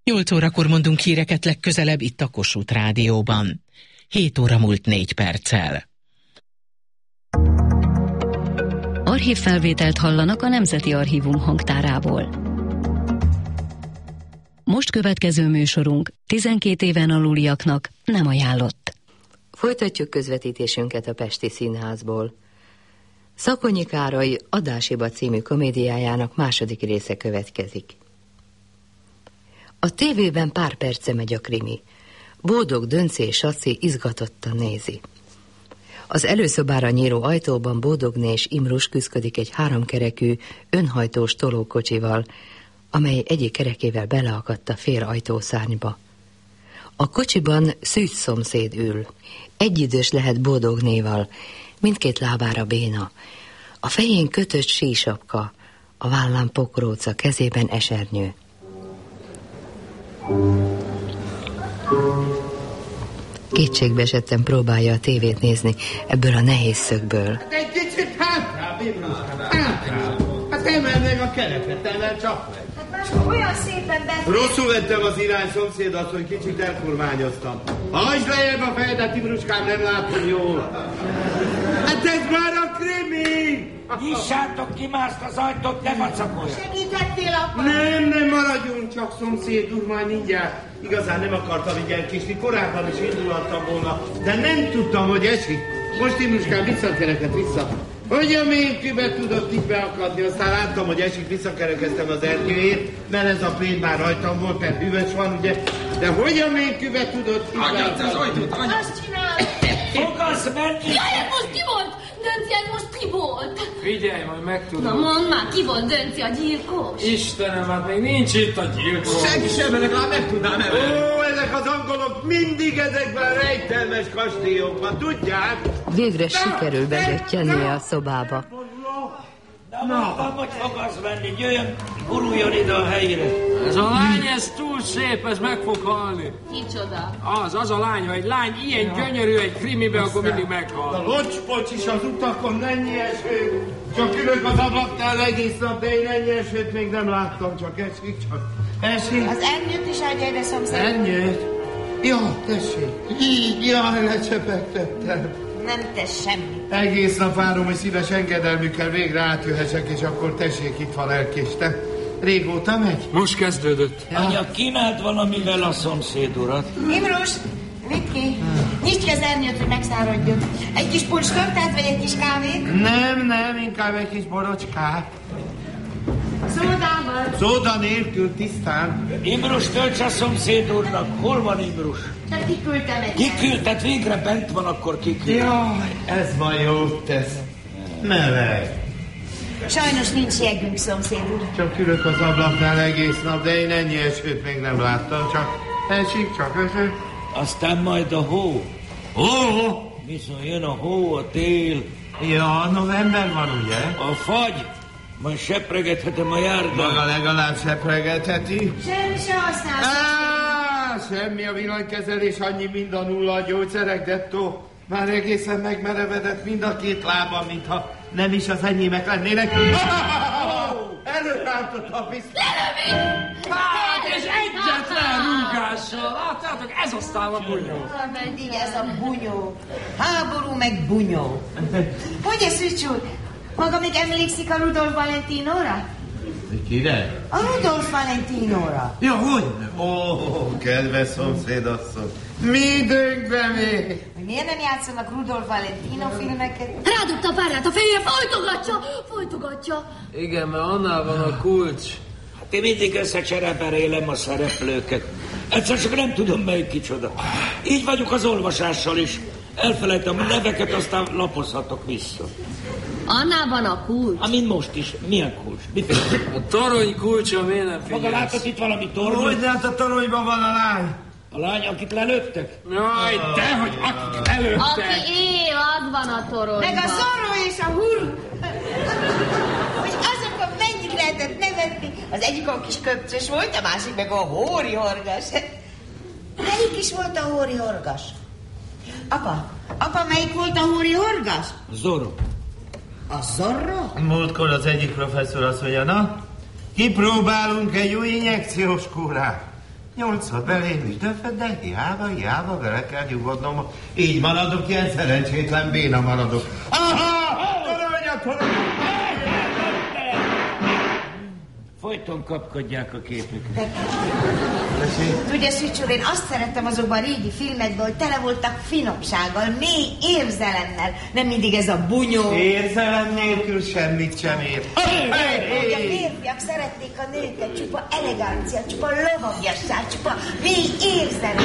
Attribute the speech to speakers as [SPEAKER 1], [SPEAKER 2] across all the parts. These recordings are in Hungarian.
[SPEAKER 1] 8 órakor mondunk híreket legközelebb itt a Kossuth Rádióban. 7 óra múlt 4 perccel.
[SPEAKER 2] Archívfelvételt hallanak a Nemzeti Archívum hangtárából. Most következő műsorunk 12 éven aluliaknak nem ajánlott.
[SPEAKER 3] Folytatjuk közvetítésünket a Pesti Színházból. Szakonyi Károly Adásiba című komédiájának második része következik. A tévében pár perce megy a krimi. Bódog, Dönci és Saci izgatottan nézi. Az előszobára nyíló ajtóban Bódogné és Imrus küszködik egy 3 kerekű, önhajtós tolókocsival, amely egyik kerekével beleakadt a fél ajtószárnyba. A kocsiban Szűcs szomszéd ül. Egyidős lehet Bódognéval, mindkét lábára béna. A fején kötött sísapka, a vállán pokróca, kezében esernyő. Kétségbe esetten próbálja a tévét nézni ebből a nehéz szögből.
[SPEAKER 4] Hát egy kicsit hátrább, Imruskám, hátrább. Hát emeld meg a kerepet, emeld csak meg.
[SPEAKER 5] Hát máskor olyan szépen beszél.
[SPEAKER 4] Rosszul vettem az irány, szomszéd asszony, kicsit elkurványoztam. Hajtsd lejjebb a fejedet, Imruskám, nem látom jól. Hát ez már a krimi!
[SPEAKER 6] Nyissátok ki mást az ajtót, ne vacakolj!
[SPEAKER 5] Segítettél akkor?
[SPEAKER 4] Nem maradjunk csak, szomszéd úr, majd mindjárt. Igazán nem akartam így elkésni, korábban is indulhattam volna, de nem tudtam, hogy esik. Most Imruskám, visszakereket vissza. Hogy a mélyükbe tudott így beakadni, aztán láttam, hogy esik, visszakerekeztem az ernyőjét, mert ez a plén már rajtam volt, mert hűvös van, ugye? De hogy a mélyükbe tudott így beakadni?
[SPEAKER 6] Az ajtót, anya!
[SPEAKER 5] Azt csinálod!
[SPEAKER 6] Fogsz menni!
[SPEAKER 7] Jaj, ez most ki volt? Dönci, ez most ki volt?
[SPEAKER 8] Figyelj, majd megtudom.
[SPEAKER 7] Na mondd már, ki volt Dönci, a gyilkos?
[SPEAKER 8] Istenem, hát még nincs itt a gyilkos.
[SPEAKER 6] Senki sem, legalább megtudnám el.
[SPEAKER 4] Ó, ezek az angolok mindig ezekben a rejtelmes kastélyokban, tudják?
[SPEAKER 3] Végre sikerül bezöttyennie a szobába.
[SPEAKER 6] Na, mondtam, hogy fogsz menni, jöjjön, guruljon ide a helyére.
[SPEAKER 8] Ez a lány, ez túl szép, ez meg fog halni.
[SPEAKER 7] Kicsoda?
[SPEAKER 8] Az a lány, ha egy lány ilyen gyönyörű egy krimibe, akkor mindig meghal.
[SPEAKER 4] A locspocs is az utakon, mennyi eső. Csak ülök az ablaknál egész nap, de én ennyi esőt még nem láttam, csak esik, csak esik.
[SPEAKER 5] Az ernyőt is adja ide, szomszéd.
[SPEAKER 4] Ernyőt? Jó, tessék. Jaj, lecsepegtettem.
[SPEAKER 5] Nem tesz semmi.
[SPEAKER 4] Egész nap várom, hogy szíves engedelmükkel végre átjöhessek, és akkor tessék, itt van, elkéstem. Régóta megy?
[SPEAKER 8] Most kezdődött.
[SPEAKER 6] Ja. Anya, kínált valamivel a szomszéd urat.
[SPEAKER 5] Imrus, vidd ki. Nyisd ki az ernyőt, hogy megszáradjon. Egy kis puncs tortát, vagy egy kis kávét?
[SPEAKER 4] Nem, inkább egy kis borocskát.
[SPEAKER 5] Szódával.
[SPEAKER 4] Szóda nélkül, tisztán.
[SPEAKER 6] Imrus, tölts a szomszéd úrnak. Hol van Imrus?
[SPEAKER 5] Csak kiküldtem egy.
[SPEAKER 6] Kiküldted, végre bent van, akkor kiküld.
[SPEAKER 4] Jaj, ez ma jót tesz. Meleg.
[SPEAKER 5] Sajnos nincs jegünk, szomszéd úr.
[SPEAKER 4] Csak ülök az ablaknál egész nap, de én ennyi esőt még nem láttam, csak esik, csak eső.
[SPEAKER 6] Aztán majd a hó.
[SPEAKER 4] Ó!
[SPEAKER 6] Bizony jön a hó, a tél.
[SPEAKER 4] Ja, november van, ugye?
[SPEAKER 6] A fagy. Majd sepregethetem a járdát.
[SPEAKER 4] Maga legalább sepregetheti.
[SPEAKER 5] Semmi se használsz.
[SPEAKER 4] Semmi a villanykezelés, annyi mind a nulla a gyógyszerek, dettó. Már egészen megmerevedett mind a két lábam, mintha nem is az enyémek lennének. Előrántott a pisztolyt.
[SPEAKER 8] Hát, és egyetlen rúgással. Látjátok, ez aztán a bunyó.
[SPEAKER 5] Mindig ez a bunyó. Háború meg bunyó. Hogy ez, Szűcs úr? Maga még emlékszik a Rudolf Valentinóra?
[SPEAKER 4] Kire?
[SPEAKER 5] A Rudolf Valentinóra.
[SPEAKER 4] Ja, hogy? Ó, kedves szomszédasszony. Mi időnkben még?
[SPEAKER 5] Miért nem játszanak Rudolf Valentino filmeket?
[SPEAKER 7] Rádugta a párját a fejére, folytogatja.
[SPEAKER 8] Igen, mert annál van a kulcs.
[SPEAKER 6] Hát én mindig összecsereberélem a szereplőket. Egyszer csak nem tudom, melyik kicsoda. Így vagyok az olvasással is. Elfelejtem a neveket, aztán lapozhatok vissza.
[SPEAKER 7] Annál van a kulcs.
[SPEAKER 6] Mint most is. Milyen kulcs?
[SPEAKER 8] A torony kulcsa, miért nem figyelsz?
[SPEAKER 6] Maga látott itt valami tornyot?
[SPEAKER 4] Hogy hát a toronyban van a lány?
[SPEAKER 6] A lány, akit lelőttek?
[SPEAKER 8] Jaj, dehogy akik lelőttek.
[SPEAKER 7] Aki él, az van a toronyban.
[SPEAKER 5] Meg a Zorro és a Huru. Hogy azokon mennyit lehetett nevetni. Az egyik a kis köpcös volt, a másik meg a hóri horgas. Melyik is volt a hóri horgas? Apa, melyik volt a hóri horgas?
[SPEAKER 6] Zorro.
[SPEAKER 5] A Zorro?
[SPEAKER 4] Múltkor az egyik professzor azt mondja, na, kipróbálunk egy új injekciós kúrát. 8-szor belém is, de hiába vele kell nyugodnom. Így maradok, ilyen szerencsétlen béna maradok. Aha! Toronyat!
[SPEAKER 6] Folyton kapkodják a képüket.
[SPEAKER 5] Tudja, Szücsúr, én azt szerettem azokban a régi filmekben, hogy tele voltak finomsággal, mély érzelemmel. Nem mindig ez a bunyó.
[SPEAKER 4] Érzelem nélkül semmit sem ér.
[SPEAKER 5] Hogy a férfiak szeretnék a nőket, csupa elegancia, csupa lovagiasság, csupa mély érzelem.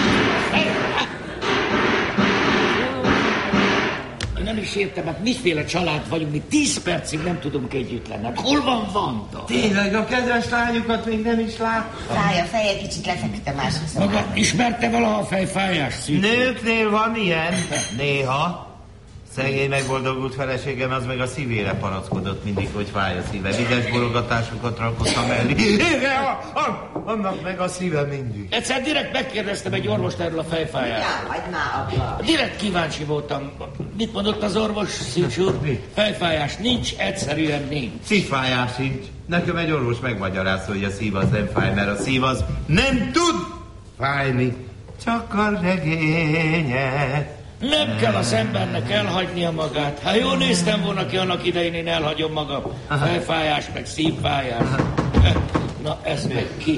[SPEAKER 6] Nem is értem, hát miféle család vagyunk, mi 10 percig nem tudunk együtt lenni. Hol van Vanda?
[SPEAKER 4] Tényleg, a kedves lányukat még nem is láttam.
[SPEAKER 5] Fáj a feje, kicsit lefeküdt a másik szobába.
[SPEAKER 6] Maga ismerte valaha a fejfájás szűk?
[SPEAKER 4] Nőknél van ilyen, néha. Szegény megboldogult feleségem az meg a szívére panaszkodott mindig, hogy fáj a szíve. Vigyes borogatásokat rakottam elni. Annak meg a szíve mindig.
[SPEAKER 6] Egyszer direkt megkérdeztem egy orvost erről a fejfájáról.
[SPEAKER 5] Ja, hagyd már abba.
[SPEAKER 6] Direkt kíváncsi voltam. Mit mondott az orvos, Szűcs úr? Fejfájás nincs, egyszerűen nincs.
[SPEAKER 4] Szívfájás sincs. Nekem egy orvos megmagyarázta, hogy a szív az nem fáj, mert a szív az nem tud fájni. Csak a regények.
[SPEAKER 6] Nem kell az embernek elhagynia magát. Ha jól néztem volna ki annak idején, én elhagyom magam. Fejfájás, meg szívfájás. Na, ez meg ki?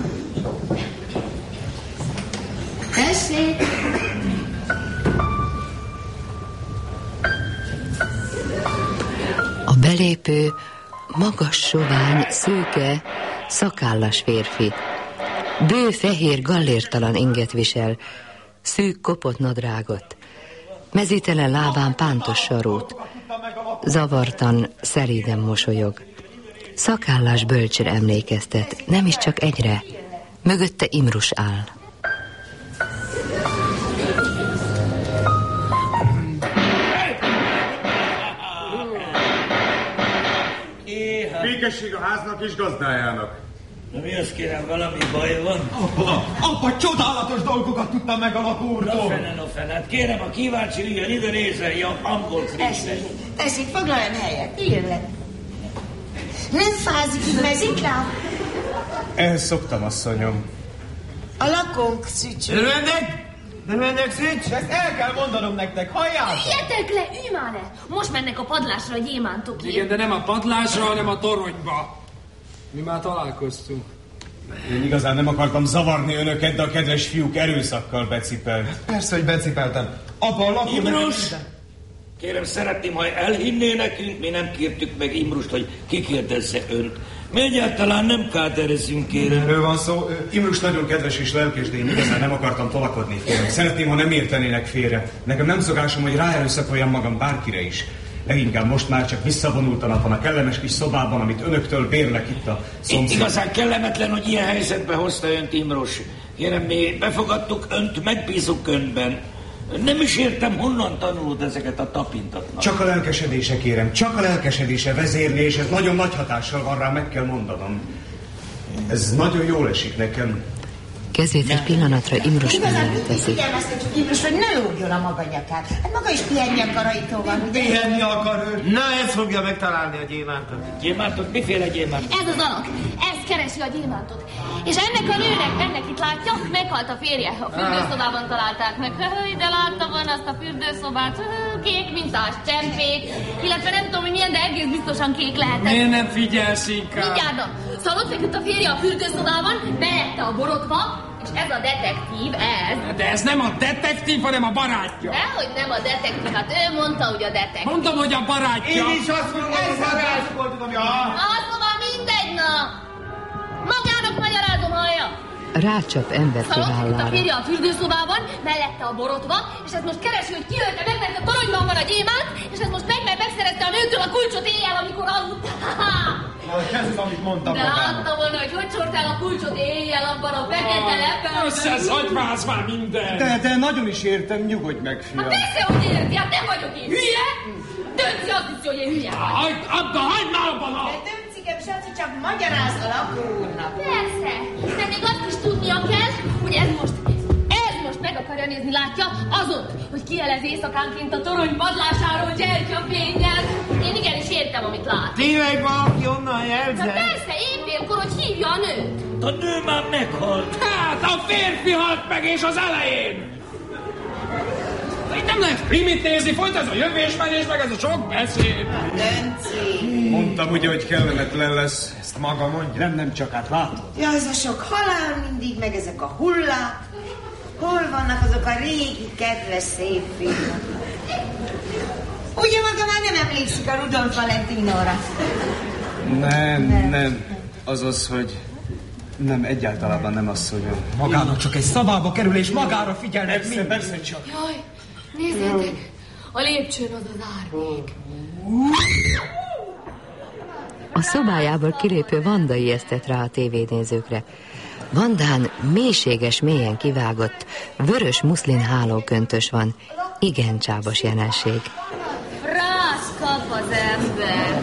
[SPEAKER 5] Tessék!
[SPEAKER 3] A belépő magas, sovány, szőke, szakállas férfi. Bő, fehér, gallértalan inget visel, szűk kopott nadrágot. Mezítelen lábán pántos sarót. Zavartan, szeréden mosolyog. Szakállás bölcsre emlékeztet, nem is csak egyre. Mögötte Imrus áll.
[SPEAKER 9] Békesség a háznak és gazdájának.
[SPEAKER 6] Na mi az, kérem, valami baj van?
[SPEAKER 9] Apa, csodálatos dolgokat tudtam meg a lakóról.
[SPEAKER 6] No fene, hát kérem, a kíváncsi üljön ide nézzen, ja, angol Krisztus.
[SPEAKER 5] Tessék, foglaljon helyet, írj le. Nem fázik, mezikám?
[SPEAKER 9] Ehhez szoktam, asszonyom.
[SPEAKER 5] A lakónk, Szücső.
[SPEAKER 4] Örvendek, Szücs?
[SPEAKER 9] Ezt el kell mondanom nektek, halljátok?
[SPEAKER 7] Jöttek le, Ümáne! Most mennek a padlásra a gyémántokért.
[SPEAKER 8] Igen, de nem a padlásra, hanem a toronyba. Mi már találkoztunk.
[SPEAKER 9] Én igazán nem akartam zavarni önöket, de a kedves fiúk erőszakkal becipelt. Persze, hogy becipeltem. Apa, a lakó...
[SPEAKER 6] Imrus! Kérem, szeretném, ha elhinné nekünk, mi nem kértük meg Imrust, hogy kikérdezze önt. Mi egyáltalán nem káderezünk, kérem.
[SPEAKER 9] Erről van szó. Imrus nagyon kedves és lelkes, de én igazán nem akartam tolakodni félre. Szeretném, ha nem értenének félre. Nekem nem szokásom, hogy ráerőszakoljam magam bárkire is. Leginkább most már csak visszavonultan abban a kellemes kis szobában, amit önöktől bérlek itt a szomszéd.
[SPEAKER 6] Igazán kellemetlen, hogy ilyen helyzetbe hozta önt Imrus. Kérem, mi befogadtuk önt, megbízunk önben. Nem is értem, honnan tanulod ezeket a tapintatnak.
[SPEAKER 9] Csak a lelkesedése, kérem, csak a lelkesedése vezérli, és ez nagyon nagy hatással van rá, meg kell mondanom. Ez nagyon jól esik nekem.
[SPEAKER 3] Kezét egy pillanatra Imrus mellé teszi.
[SPEAKER 5] Figyelmeztetjük Imrus, hogy ne lógjon a maga nyakát. Hát maga is pihenni akar rajtól van, ugye?
[SPEAKER 4] Pihenni akar ő. Na, ez fogja megtalálni a gyémántot.
[SPEAKER 6] Gyémántot? Miféle gyémántot?
[SPEAKER 7] Ez az alak, ez keresi a gyémántot. És ennek a nőnek, itt látja, meghalt a férje. A fürdőszobában találták meg. De látta van azt a fürdőszobát, kék mintás csempék. Illetve nem tudom, hogy milyen, de egész biztosan kék lehetett.
[SPEAKER 8] Miért nem figyelsz inkább?
[SPEAKER 7] Mindjárt. Szóval ott feküdt a férje a fürdőszobában, belette a borotva, és ez a detektív, ez.
[SPEAKER 8] De ez nem a detektív, hanem a barátja.
[SPEAKER 7] Dehogy nem a detektív, hát ő mondta, hogy a detektív.
[SPEAKER 8] Mondtam, hogy a barátja.
[SPEAKER 4] Én is azt mondom, hogy barátja.
[SPEAKER 7] Azt mondom, mindegy, na. Magának magyarázom, hallja.
[SPEAKER 3] Rácsap embert
[SPEAKER 7] Szóval ott feküdt a
[SPEAKER 3] vállára.
[SPEAKER 7] férje a fürdőszobában, mellette a borotva, és ez most keresi, hogy kiölte meg, mert a toronyban van a gyémánt, és ez most megszerezte a nőtől a kulcsot éjjel, amikor aludt.
[SPEAKER 9] Ez az, amit mondtam
[SPEAKER 7] De látta volna, hogy csort el a kulcsot éjjel abban a fekete lepben.
[SPEAKER 8] Összezagyváz már minden.
[SPEAKER 9] De nagyon is értem, nyugodj meg,
[SPEAKER 7] Hát
[SPEAKER 9] fiam.
[SPEAKER 7] persze, hogy érti, hát nem vagyok én hülye. Dönci azt hiszi, hogy én hülye vagyok.
[SPEAKER 8] Hagyd már abban a...
[SPEAKER 5] De döncigem, Saci, csak magyarázz a lakó úrnak.
[SPEAKER 7] Persze, de még azt is tudnia kell, hogy ez most meg akarja nézni, látja, azon, hogy kielez éjszakánként a torony padlásáról gyertyafénnyel. Én igenis értem, amit lát.
[SPEAKER 4] Tényleg valaki onnan
[SPEAKER 7] Hát
[SPEAKER 4] jelzett?
[SPEAKER 7] persze, épp ilyenkor, hogy hívja a nőt.
[SPEAKER 6] A nő már meghalt.
[SPEAKER 8] Hát, a férfi halt meg, és az elején! Itt nem lehet krimit nézni, folyt ez a jövésmenés, meg ez a sok beszéd.
[SPEAKER 5] Dönci.
[SPEAKER 9] Mondtam ugye, hogy kellemetlen lesz. Ezt maga mondja. Nem csak, hát látod.
[SPEAKER 5] Ja, ez a sok halál mindig, meg ezek a hullák. Hol vannak azok a régi, kedves, szép filmek? Ugye maga már nem emlékszik a Rudolf Valentinóra?
[SPEAKER 9] Nem. Azaz, hogy nem, egyáltalán nem, asszonyom.
[SPEAKER 10] Magának csak egy szabába kerül, és magára figyelnek.
[SPEAKER 9] Persze csak.
[SPEAKER 7] Jaj, nézzétek, a lépcsőn az az árnyék.
[SPEAKER 3] A szobájából kilépő Vanda ijesztett rá a tévénézőkre. Vandán mélységes, mélyen kivágott, vörös muszlin hálóköntös van. Igen csábos jelenség.
[SPEAKER 7] Frász kap az ember.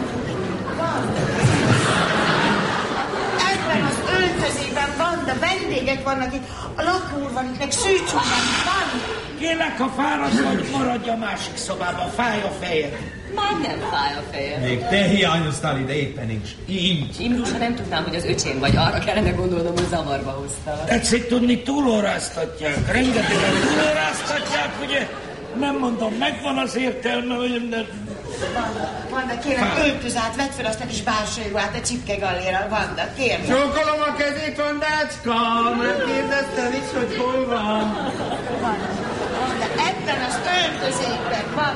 [SPEAKER 5] Ebben az öltözében Vanda, vendégek vannak itt, a lakóúr van itt, meg szűcsúrban van.
[SPEAKER 6] Kérlek, ha fáradt vagy, maradj a másik szobában, fáj a fejed.
[SPEAKER 11] Már nem fáj a fejem.
[SPEAKER 10] Még te hiányoztál ide, éppen nincs. Így.
[SPEAKER 11] Imrus, ha nem tudnám, hogy az öcsém vagy, arra kellene gondolnom, hogy zavarba hoztalak.
[SPEAKER 6] Tetszik tudni, túlóráztatják. Rengetegen túlóráztatják, ugye? Nem mondom, megvan az értelme, hogy nem...
[SPEAKER 5] Vanda, kérem, öltöz át, vedd fel azt a kis bársó ruhát a csipke galléra, Vanda, kérlek.
[SPEAKER 4] Csókolom a kezét, Vandácska! Nem kérdeztem is, hogy hol van.
[SPEAKER 5] Vanda, ebben az öltözékben van.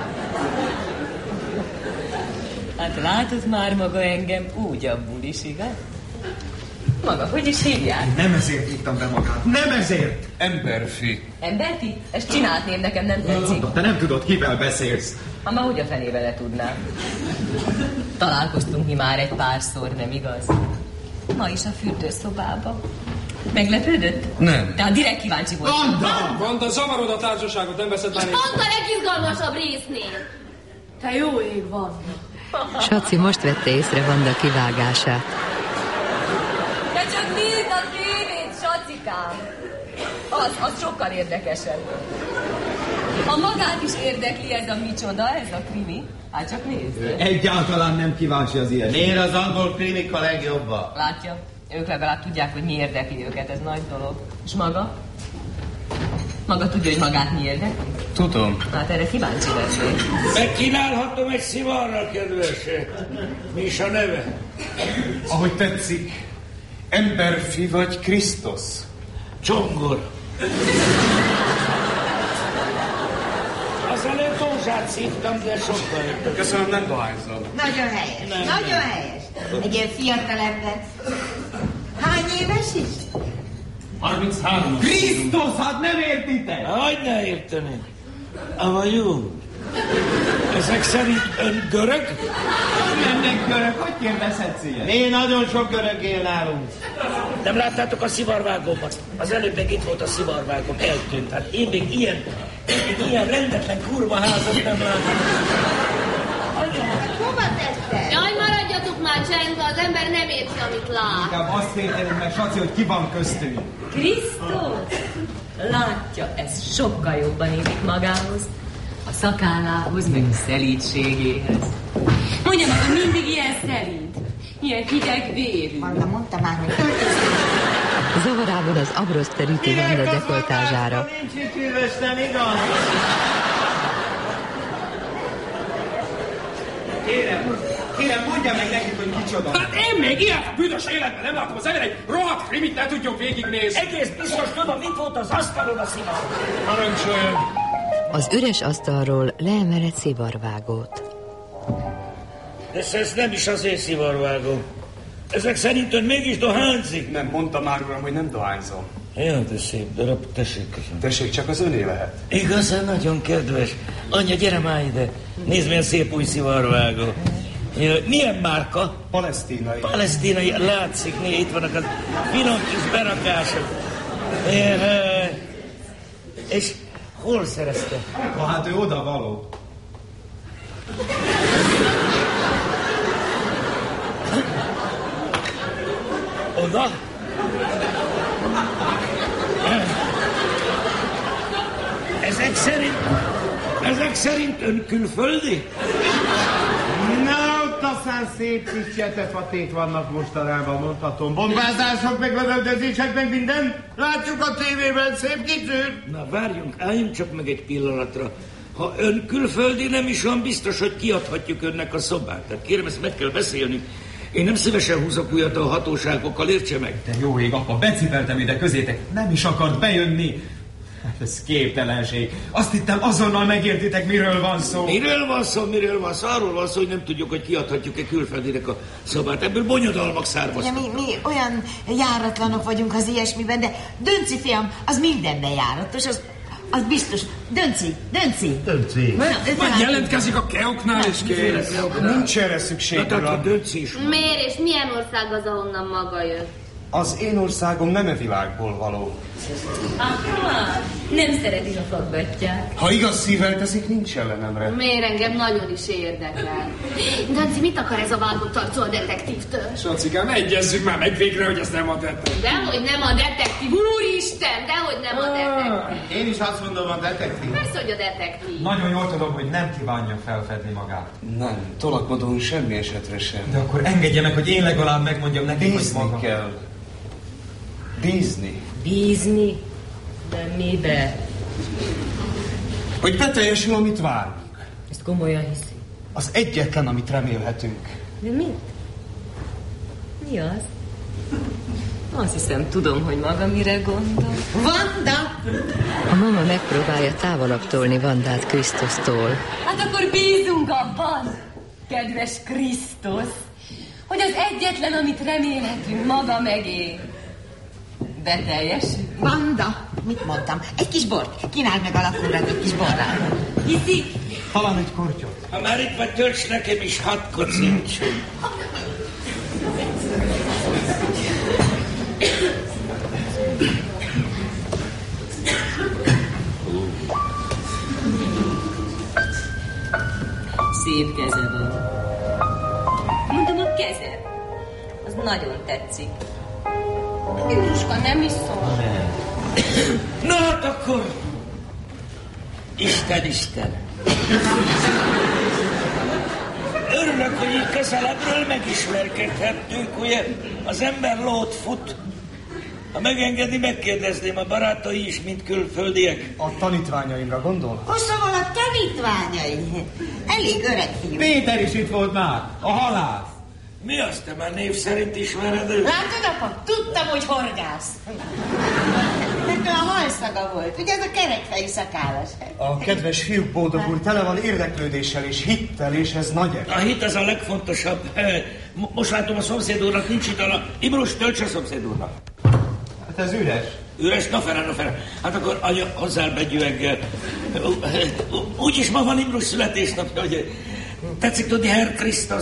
[SPEAKER 11] Hát látod már maga engem úgy abból is, igaz? Maga, hogy is hívják?
[SPEAKER 10] Nem ezért hívtam be magát. Nem ezért!
[SPEAKER 9] Emberfi.
[SPEAKER 11] Emberfi? Ezt csinált név, nekem nem tetszik.
[SPEAKER 10] Te nem tudod, kivel beszélsz.
[SPEAKER 11] Ha ma hogy a fenébe le tudnám. Találkoztunk mi már egy párszor, nem igaz? Ma is a fürdőszobába. Meglepődött?
[SPEAKER 9] Nem.
[SPEAKER 11] Tehát direkt kíváncsi volt.
[SPEAKER 8] Vanda, zavarod a társaságot, nem veszed már
[SPEAKER 7] És pont a legizgalmasabb résznél. Te jó ég van.
[SPEAKER 3] Saci most vette észre Vanda kivágását.
[SPEAKER 11] De csak nézd a tévét, Sacikám! Az sokkal érdekesebb. Ha magát is érdekli ez a micsoda, ez a krimi, hát csak nézd.
[SPEAKER 10] Egyáltalán nem kíváncsi az ilyen.
[SPEAKER 4] Miért az angol krimik a legjobbak?
[SPEAKER 11] Látja, ők legalább tudják, hogy mi érdekli őket, ez nagy dolog. És maga? Maga tudja, hogy magát mi érdekli?
[SPEAKER 9] Tudom.
[SPEAKER 11] Hát erre kíváncsi leszél.
[SPEAKER 6] Megkínálhatom egy szivarra, kedvesek. Mi is a neve?
[SPEAKER 9] Ahogy tetszik. Emberfi vagy Krisztus?
[SPEAKER 6] Csongor. Az előtt Tózsát szívtam, de sokkal jobb.
[SPEAKER 9] Köszönöm, nem dohányzom.
[SPEAKER 5] Nagyon helyes, nagyon helyes. Egy ilyen fiatal ember. Hány éves is?
[SPEAKER 9] 33.
[SPEAKER 10] Krisztus, hát nem értitek?
[SPEAKER 6] Hogy ne értenék? Ava jó. Ezek szerint ön görög?
[SPEAKER 10] Mennek görög, hogy kérdezhetsz ilyen?
[SPEAKER 4] Mi nagyon sok görög él nálunk.
[SPEAKER 6] Nem láttátok a szivarvágómat? Az előbb meg itt volt a szivarvágóm, eltűnt. Hát én még ilyen rendetlen kurva házat nem láttam.
[SPEAKER 5] Hova tette?
[SPEAKER 7] Jaj, maradjatok már csendben, az ember nem érti, amit lát.
[SPEAKER 10] Inkább azt értenénk meg, Saci, hogy ki van köztünk.
[SPEAKER 11] Krisztus! Látja, ez sokkal jobban illik magához, a szakállához, meg a szelídségéhez. Mondja maga, mindig ilyen szelíd, ilyen hideg vérű.
[SPEAKER 5] Vanda, mondta már, hogy öltöző.
[SPEAKER 3] Zavarában az abroszte üti Vanda dekoltázsára.
[SPEAKER 4] Nincs itt üvesten, igaz?
[SPEAKER 10] Kérem, mondja meg nekik, hogy kicsoda.
[SPEAKER 8] Hát én még ilyet a büdös életben nem látom az ember, egy rohadt krimit ne tudjon végignézni.
[SPEAKER 6] Egész biztos tudom, mit volt az asztalon a szivar.
[SPEAKER 9] Parancsoljon.
[SPEAKER 3] Az üres asztalról leemelett szivarvágót.
[SPEAKER 6] De ez nem is az én szivarvágom. Ezek szerint ön mégis dohányzik.
[SPEAKER 9] Nem, mondta már uram, hogy nem dohányzom.
[SPEAKER 6] Jó, de szép darab, tessék, köszönöm.
[SPEAKER 9] Tessék, csak az öné lehet.
[SPEAKER 6] Igazán nagyon kedves. Anya, gyere már ide. Nézd, milyen szép új szivarvágó. Milyen márka?
[SPEAKER 9] Palesztinai.
[SPEAKER 6] Palesztinai, látszik, néha itt vannak a finom kis berakások. És hol szerezte?
[SPEAKER 10] Hát ő oda való.
[SPEAKER 6] Oda? Ezek szerint ön külföldi?
[SPEAKER 4] Na, Ott aztán szép kis csetefaték vannak mostanában, mondhatom. Bombázások, meg lövöldözések, meg minden. Látjuk a tévében, szép kitűr.
[SPEAKER 6] Na várjunk, álljunk csak meg egy pillanatra. Ha ön külföldi, nem is van biztos, hogy kiadhatjuk önnek a szobát. Tehát kérem, ezt meg kell beszélnünk. Én nem szívesen húzok újat a hatóságokkal, értse meg.
[SPEAKER 10] De jó ég, apa, becipeltem ide közétek, nem is akart bejönni. Hát ez képtelenség. Azt hittem, azonnal megértitek, miről van szó.
[SPEAKER 6] Miről van szó? Arról van szó, hogy nem tudjuk, hogy kiadhatjuk-e külföldinek a szobát. Ebből bonyodalmak származnak.
[SPEAKER 5] Ugye mi olyan járatlanok vagyunk az ilyesmiben, de Dönci fiam, az mindenben járatos, az biztos. Dönci.
[SPEAKER 8] Majd jelentkezik a Keoknál és kész.
[SPEAKER 9] Nincs erre szükség, uram.
[SPEAKER 7] Miért és milyen ország az, ahonnan maga jött?
[SPEAKER 9] Az én országom nem e világból való.
[SPEAKER 11] Aha, nem szereti a fakgattyát.
[SPEAKER 9] Ha igaz szívvel teszik, nincs ellenemre.
[SPEAKER 7] Miért engem nagyon is érdekel. Danci, mit akar ez a vágott arcú a detektívtől?
[SPEAKER 8] Sacikám, egyezzük már meg végre, hogy ezt nem a detektív.
[SPEAKER 7] Dehogy nem a detektív, úristen, dehogy nem a detektív.
[SPEAKER 4] Én is azt mondom, a detektív.
[SPEAKER 7] Persze, hogy a detektív.
[SPEAKER 10] Nagyon jól tudom, hogy nem kívánja felfedni magát.
[SPEAKER 9] Nem, tolakodón semmi esetre sem.
[SPEAKER 10] De akkor engedje meg, hogy én legalább megmondjam neki, hogy
[SPEAKER 9] Bízni
[SPEAKER 10] maga...
[SPEAKER 9] kell. Bízni.
[SPEAKER 11] Bízni? De mibe?
[SPEAKER 9] Hogy beteljesül, amit várunk.
[SPEAKER 11] Ezt komolyan hiszi.
[SPEAKER 9] Az egyetlen, amit remélhetünk.
[SPEAKER 11] De mit? Mi az? Azt hiszem, tudom, hogy maga mire gondol.
[SPEAKER 5] Vanda!
[SPEAKER 3] A mama megpróbálja távolabb tolni Vandát Krisztusztól.
[SPEAKER 11] Hát akkor bízunk abban, kedves Krisztus, hogy az egyetlen, amit remélhetünk, maga megér. Beteljesül.
[SPEAKER 5] Vanda! Mit mondtam? Egy kis bort. Kínáld meg alakulnak egy kis borral.
[SPEAKER 11] Hiszik?
[SPEAKER 10] Talán egy kortyot.
[SPEAKER 6] Ha már itt vagy, tölts nekem is 6 kocincsot.
[SPEAKER 11] Szép keze van. Mondom, a keze. Az nagyon tetszik. Jóska nem is szól.
[SPEAKER 6] Na hát akkor... Isten. Örülök, hogy így közelebbről megismerkedhettünk, ugye? Az ember lót fut. Ha megengedi, megkérdezném, a barátai is, mint külföldiek.
[SPEAKER 9] A tanítványaimra gondol?
[SPEAKER 5] Szóval a tanítványai. Elég öreg fiú.
[SPEAKER 10] Péter is itt volt már, a halász.
[SPEAKER 6] Mi azt, te már név szerint ismered őt?
[SPEAKER 5] Látod, apa? Tudtam, hogy horgász. Ettől a hajszaga volt. Ugye ez a kerekfejű szakállas.
[SPEAKER 9] A kedves fiúk, boldog úr, tele van érdeklődéssel és hittel, és ez nagy erő.
[SPEAKER 6] A hit az a legfontosabb. Most látom, a szomszéd úrnak nincs itt a... Imrus, tölts a szomszéd úrnak.
[SPEAKER 10] Hát ez üres.
[SPEAKER 6] Üres? Na fel. Hát akkor anya, hozzá begyűeg. Úgyis ma van Imrus születésnapja, hogy tetszik tudni, Herr Krisztus.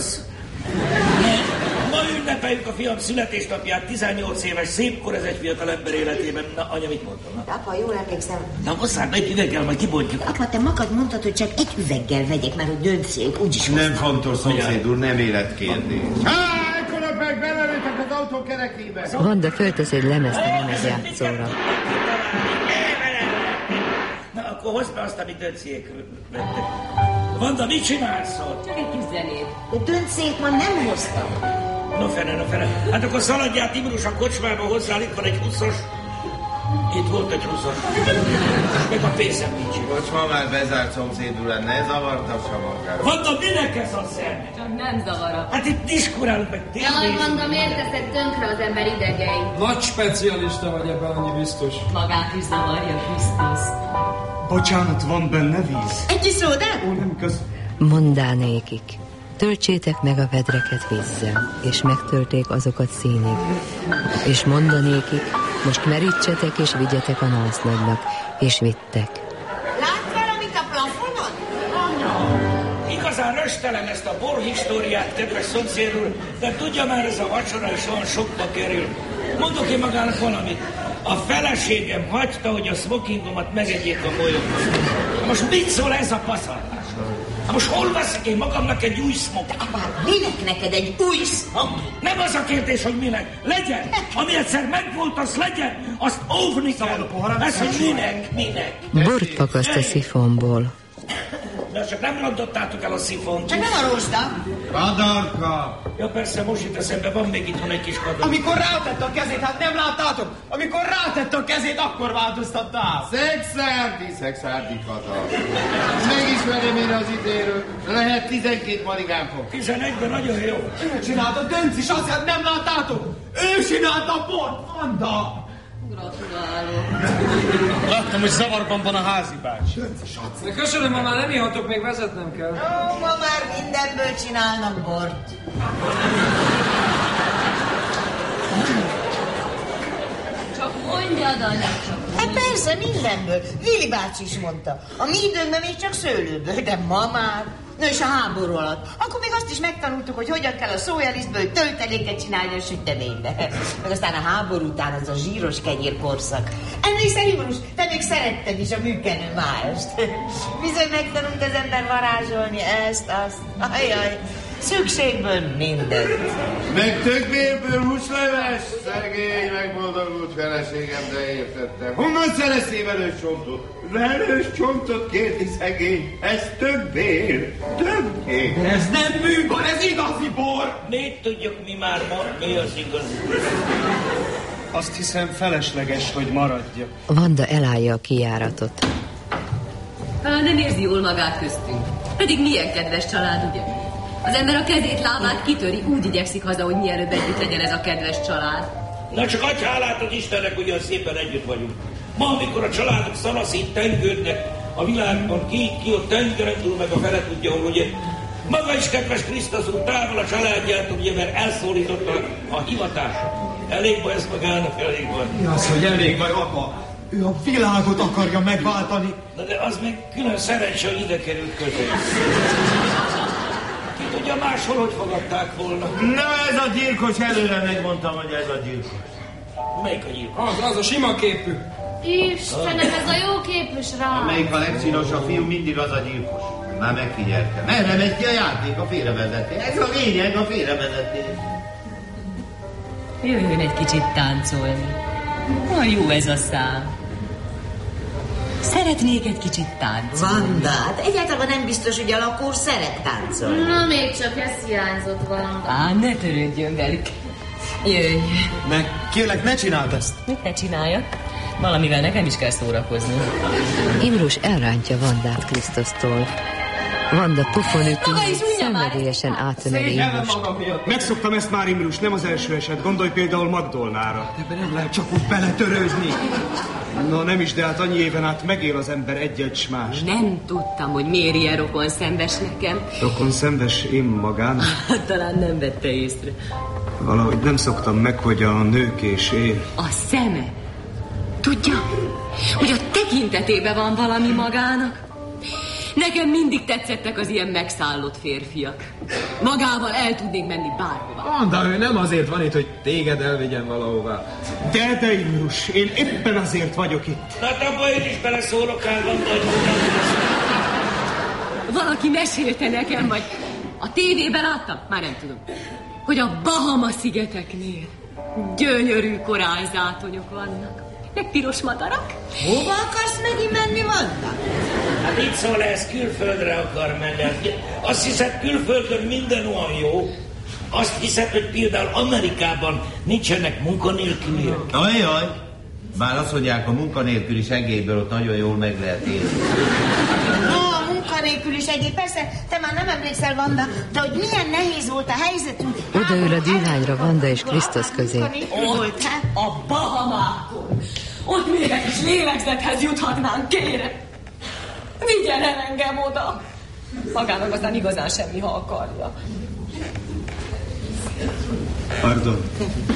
[SPEAKER 6] Ma ünnepeljük a fiam születésnapját, 18 éves, szépkor ez egy fiatal ember életében. Na, anya, mit mondtam?
[SPEAKER 5] Apa, jól emlékszem.
[SPEAKER 6] Na, hozzá egy üveggel, majd kibontjuk.
[SPEAKER 5] Apa, te magad mondtad, hogy csak egy üveggel vegyek, mert hogy döntszék, úgyis
[SPEAKER 4] Nem fontos, szomszéd úr, nem életkérdés. Ekkora meg belelőttek az autó kerekébe.
[SPEAKER 3] Vanda föltesz egy lemezt a lemezjátszóra.
[SPEAKER 6] Na, akkor hozd be azt, amit döntszék vettek. Vanda, mit csinálsz ott?
[SPEAKER 11] Csak egy kis zenét.
[SPEAKER 5] De döntszék ma nem hoztam.
[SPEAKER 6] No fene. Hát akkor szaladját Imrus a kocsmába hozzá, itt van egy 20-os. Itt volt egy 20-os. Meg a pénzem nincs.
[SPEAKER 4] Kocsma már bezárt, szomszéd úr, ne zavartassa magát.
[SPEAKER 6] Vanda, minek ez a szem?
[SPEAKER 11] Csak nem zavarok.
[SPEAKER 6] Hát itt diskurálunk meg tényleg.
[SPEAKER 7] Jaj, Vanda, miért teszed tönkre az ember idegeit?
[SPEAKER 8] Nagy specialista vagy ebben, annyi biztos.
[SPEAKER 11] Magát is zavarja Krisztus.
[SPEAKER 9] Bocsánat, van benne víz?
[SPEAKER 5] Egy kis szódát?
[SPEAKER 9] Ó, nem igaz.
[SPEAKER 3] Mondánékik. Töltsétek meg a vedreket vízzel, és megtölték azokat színig. És mondanékik, most merítsetek és vigyetek a násznagnak, és vittek.
[SPEAKER 5] Lát valamit a plafonon?
[SPEAKER 6] Igazán röstelen ezt a borhistóriát, kedves szomszéd úr, de tudja már, ez a vacsora is olyan sokba kerül. Mondok én magának valamit. A feleségem hagyta, hogy a smokingomat megegyék a molyokon. Most mit szól ez a paszarlás? Most hol veszek én magamnak egy új smoking?
[SPEAKER 5] Minek neked egy új smoking?
[SPEAKER 6] Nem az a kérdés, hogy minek. Legyen! Ami egyszer megvolt, az legyen! Azt óvni kell! Ez, hogy minek?
[SPEAKER 3] Bort pakaszt a szifonból.
[SPEAKER 6] De csak nem rontottátok el a szifont.
[SPEAKER 5] Csak nem a rozsda.
[SPEAKER 4] Kadarka!
[SPEAKER 6] Ja persze, most itt eszembe, van még itthon egy kis kadarka.
[SPEAKER 10] Amikor rátette a kezét, hát nem láttátok? Amikor rátette a kezét, akkor változtattál.
[SPEAKER 4] Szexárdi kadar. Megismerem én az idéről. Lehet 12 marigán fog.
[SPEAKER 6] 11-ben nagyon jó.
[SPEAKER 10] Ő csinálta, Dönc is azt, hát nem láttátok? Ő csinálta a bort, Vanda!
[SPEAKER 11] Gratulálok.
[SPEAKER 9] Láttam, hogy zavarban van a házi bácsi.
[SPEAKER 8] Köszönöm, ma már nem ihatok, még vezetnem kell.
[SPEAKER 5] Ó, ma már mindenből csinálnak bort.
[SPEAKER 11] Csak mondjad, anya, csak
[SPEAKER 5] Hát persze, mindenből. Vili bácsi is mondta. A mi időnkben még csak szőlőből, de ma már. No, és a háború alatt. Akkor még azt is megtanultuk, hogy hogyan kell a szójalisztből tölteléket csinálni a süteménybe. Meg aztán a háború után az a zsíros kenyérkorszak. Emlékszel, Imrus, te még szeretted is a műkenő mást. Bizony megtanult az ember varázsolni ezt, azt. Ajaj, szükségből mindent.
[SPEAKER 4] Meg többéből húsleves, szegény, megboldogult feleségem, de értettem. Honnan szereztél velős csontot? Velős csontot kérti szegény, ez többér, többé.
[SPEAKER 10] Ez nem műbor, ez igazi bor!
[SPEAKER 6] Négy tudjuk mi már ma, mi az igazi.
[SPEAKER 9] Azt hiszem felesleges, hogy maradjak.
[SPEAKER 3] Vanda elállja a kijáratot.
[SPEAKER 11] Nem érzi jól magát köztünk. Pedig milyen kedves család, ugye? Az ember a kezét, lábát kitöri, úgy igyekszik haza, hogy mielőbb együtt legyen ez a kedves család.
[SPEAKER 6] Na csak adj hálát az Istennek, ugyan szépen együtt vagyunk. Ma, amikor a családok szanaszét tengődnek a világban, ki ott tengeren túl, meg a fele tudja, hogy ugye maga is kedves Krisztus úr távol a családjától, ugye, mert elszólította a hivatása. Elég baj ez magának, elég baj.
[SPEAKER 10] Mi az, hogy elég baj, apa? Ő a világot akarja megváltani.
[SPEAKER 6] Na de az még külön szerencsé, hogy ide került közé. Ki tudja máshol, hogy fogadták volna.
[SPEAKER 4] Na ez a gyilkos, előre megmondtam, hogy ez a gyilkos.
[SPEAKER 6] Melyik a gyilkos?
[SPEAKER 8] Az a sima képű.
[SPEAKER 7] Istenem, ez a jó képű srác.
[SPEAKER 4] Amelyik a legszínosabb fiú, mindig az a gyilkos. Már megfigyeltem. Erre megy ki a játék, a félrevezetés. Ez a lényeg, a félrevezetés.
[SPEAKER 11] Jöjjön egy kicsit táncolni. Olyan jó ez a szám. Szeretnék egy kicsit táncolni.
[SPEAKER 5] Vanda, hát egyáltalán nem biztos, hogy a lakó szeret táncolni.
[SPEAKER 7] Na, még csak ez hiányzott Vanda.
[SPEAKER 11] Ne törődjön velük. Jöjj.
[SPEAKER 10] Meg kérlek, ne csináld ezt.
[SPEAKER 11] Mit ne csináljak? Valamivel nekem is kell szórakozni.
[SPEAKER 3] Imrus elrántja Vandát Krisztusztól. Vanda pofonüti, szenvedélyesen átöneli Imrust.
[SPEAKER 9] Megszoktam ezt már, Imrus, nem az első eset. Gondolj például Magdolnára.
[SPEAKER 10] Ebben nem lehet csak úgy beletörőzni.
[SPEAKER 9] No, nem is, de hát annyi éven át megél az ember egy-egy s más.
[SPEAKER 11] Nem tudtam, hogy miért ilyen rokon szenves nekem.
[SPEAKER 9] Rokon szenves én magán?
[SPEAKER 11] Talán nem vette észre.
[SPEAKER 9] Valahogy nem szoktam meg, hogy a nőkés él.
[SPEAKER 11] A szeme. Tudja, hogy a tekintetében van valami magának? Nekem mindig tetszettek az ilyen megszállott férfiak. Magával el tudnék menni bárhova.
[SPEAKER 8] De ő nem azért van itt, hogy téged elvigyen valahová.
[SPEAKER 9] De Imrus, én éppen azért vagyok itt.
[SPEAKER 6] Hát abban én is beleszólok el, Vanda, hogy
[SPEAKER 11] valaki mesélte nekem, vagy a tévében láttam, már nem tudom, hogy a Bahama-szigeteknél gyönyörű korálzátonyok vannak. Meg piros madarak.
[SPEAKER 5] Hova akarsz megint menni, Vanda?
[SPEAKER 6] Hát itt szól, ez külföldre akar menni. Azt hiszed, külföldön minden olyan jó. Azt hiszed, hogy például Amerikában nincsenek munkanélküliek.
[SPEAKER 4] Ajaj, bár azt mondják, a munkanélküli segélyből ott nagyon jól meg lehet élni.
[SPEAKER 5] A munkanélküli segély, persze, te már nem emlékszel, Vanda, de hogy milyen nehéz volt a helyzetünk.
[SPEAKER 3] Odaül a díványra Vanda és Krisztus közé.
[SPEAKER 11] Ott, a Bahamákon. Ott még egy kis lélegzethez juthatnánk, kérem. Vigyen el engem oda. Magának aztán igazán semmi, ha akarja.
[SPEAKER 9] Pardon.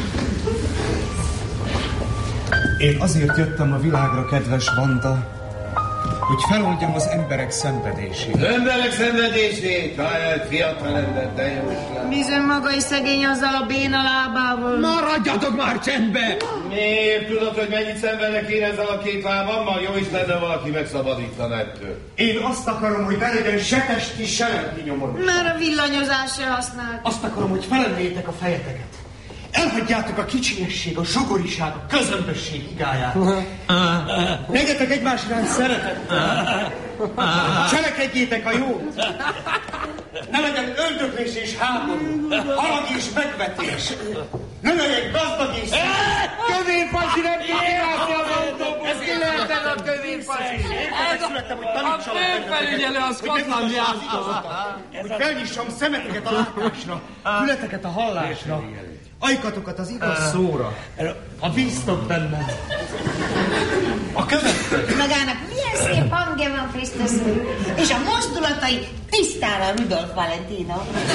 [SPEAKER 9] Én azért jöttem a világra, kedves Vanda, hogy feloldjam az emberek szenvedését.
[SPEAKER 4] Az emberek szenvedését? Ajaj, fiatal ember, de jó is.
[SPEAKER 5] Bizony maga is szegény azzal a béna lábával.
[SPEAKER 10] Maradjatok már csendbe!
[SPEAKER 4] Miért tudod, hogy mennyit szenvedek én ezzel a két lábammal? Jó is lenne, valaki megszabadítana ettől.
[SPEAKER 9] Én azt akarom, hogy ne legyen se testi, se lelki nyomorúság.
[SPEAKER 5] Már a villanyozás se használt.
[SPEAKER 9] Azt akarom, hogy felemlétek a fejeteket.
[SPEAKER 12] Elhagyjátok a kicsinyesség, a zsugoriság, a közömbösség igáját. Legyetek egymás iránt szeretettel. Cselekedjétek a jót. Ne legyen öldöklés és háború, harag és megvetés. Ne legyen gazdag és
[SPEAKER 4] Kövérpasi nem tud kirászni az autóból. Ez ki leheted a kövérpasi?
[SPEAKER 12] Megszülettem, hogy tanítsalak
[SPEAKER 8] főfelügyelő az Skotlandjától.
[SPEAKER 12] Hogy felnyissam szemeteket a látásra, fületeket a hallásra, ajkatokat az igaz szóra, ha bíztok bennem. A következő.
[SPEAKER 5] Magának milyen szép hangja van, Krisztus úr, és a mozdulatai tisztán a Rudolf Valentino.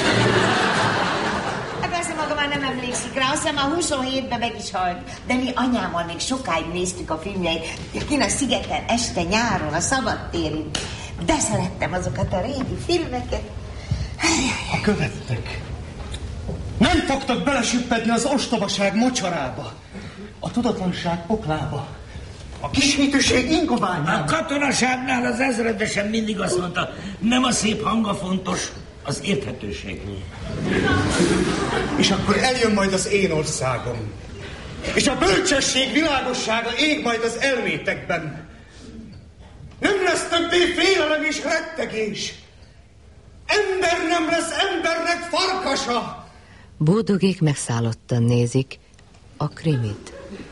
[SPEAKER 5] Persze maga már nem emlékszik rá, azt hiszem a 27-ben meg is halt. De mi anyámmal még sokáig néztük a filmjeit, kin a szigeten, este, nyáron, a szabadtéren. De szerettem azokat a régi filmeket.
[SPEAKER 12] A követtek. Nem fogtak belesüppedni az ostobaság mocsarába, a tudatlanság poklába, a kismitűség ingoványába.
[SPEAKER 6] A katonaságnál az ezredesen mindig azt mondta, nem a szép hanga fontos, az érthetőség.
[SPEAKER 12] És akkor eljön majd az én országom, és a bölcsesség világossága ég majd az elmétekben. Nem lesz többé félelem és rettegés. Ember nem lesz embernek farkasa.
[SPEAKER 3] Boldogék megszállottan nézik a krimit.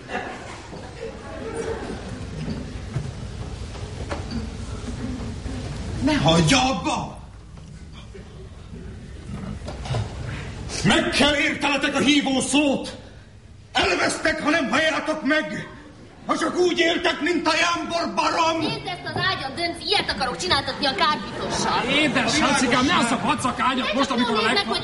[SPEAKER 12] Ne hagyja abba! Meg kell érteletek a hívó szót! Elvesztek, ha nem halljátok meg! Ha csak úgy éltek, mint a jámbor barom!
[SPEAKER 7] Nézd ezt az ágyat, Dönci, ilyet akarok csináltatni a kárpitossal.
[SPEAKER 8] Édes, Hacikám, ne azt a pacak ágyat most, amikor a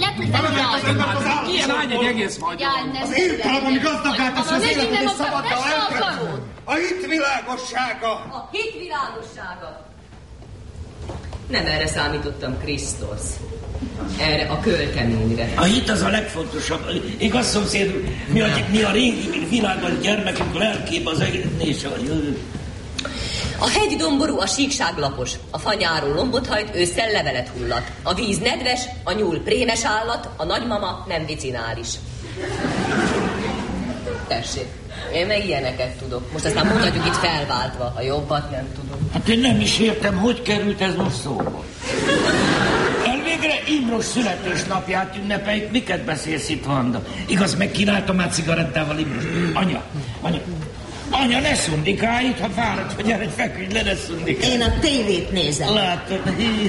[SPEAKER 8] ilyen ágy egy egész vagy.
[SPEAKER 12] Az értelem, ami gazdaggá teszi az életet és szabaddá elkerül. A hit világossága!
[SPEAKER 11] A hit világossága! Nem erre számítottam, Krisztus. Erre a költeményre.
[SPEAKER 6] A hit az a legfontosabb. Igaz, szomszéd, mi a régi világban gyermekünk lelkébe az egész a jövő.
[SPEAKER 11] A hegydomború, a síkság lapos, a fanyáró lombot hajt, ősszel levelet hullat. A víz nedves, a nyúl prémes állat, a nagymama nem vicinális. Tessék, én meg ilyeneket tudok. Most aztán mondhatjuk itt felváltva, a jobbat nem tudom.
[SPEAKER 6] Hát én nem is értem, hogy került ez most szóba. Elvégre Imros születésnapját ünnepeljük, miket beszélsz itt, Vanda? Igaz, megkínáltam már cigarettával Imros. Anya, ne szundikálj itt, ha fáradt, hogy gyere, feküdj le, ne szundikálj.
[SPEAKER 5] Én a tévét nézem.
[SPEAKER 6] Látod?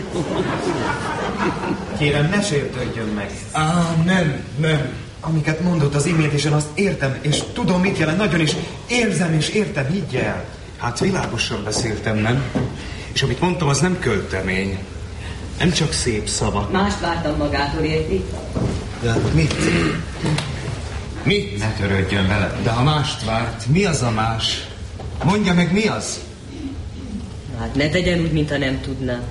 [SPEAKER 10] Kérem, ne sértődjön meg.
[SPEAKER 12] Nem.
[SPEAKER 10] Amiket mondott az imént, és én azt értem, és tudom, mit jelent, nagyon is érzem és értem, higgye el.
[SPEAKER 9] Hát világosan beszéltem, nem? És amit mondtam, az nem költemény. Nem csak szép szavak.
[SPEAKER 11] Mást vártam magától, érti?
[SPEAKER 12] De mit?
[SPEAKER 10] Mit? Ne törődjön vele.
[SPEAKER 12] De ha mást várt, mi az a más? Mondja meg, mi az?
[SPEAKER 11] Hát ne tegyen úgy, mintha nem tudná.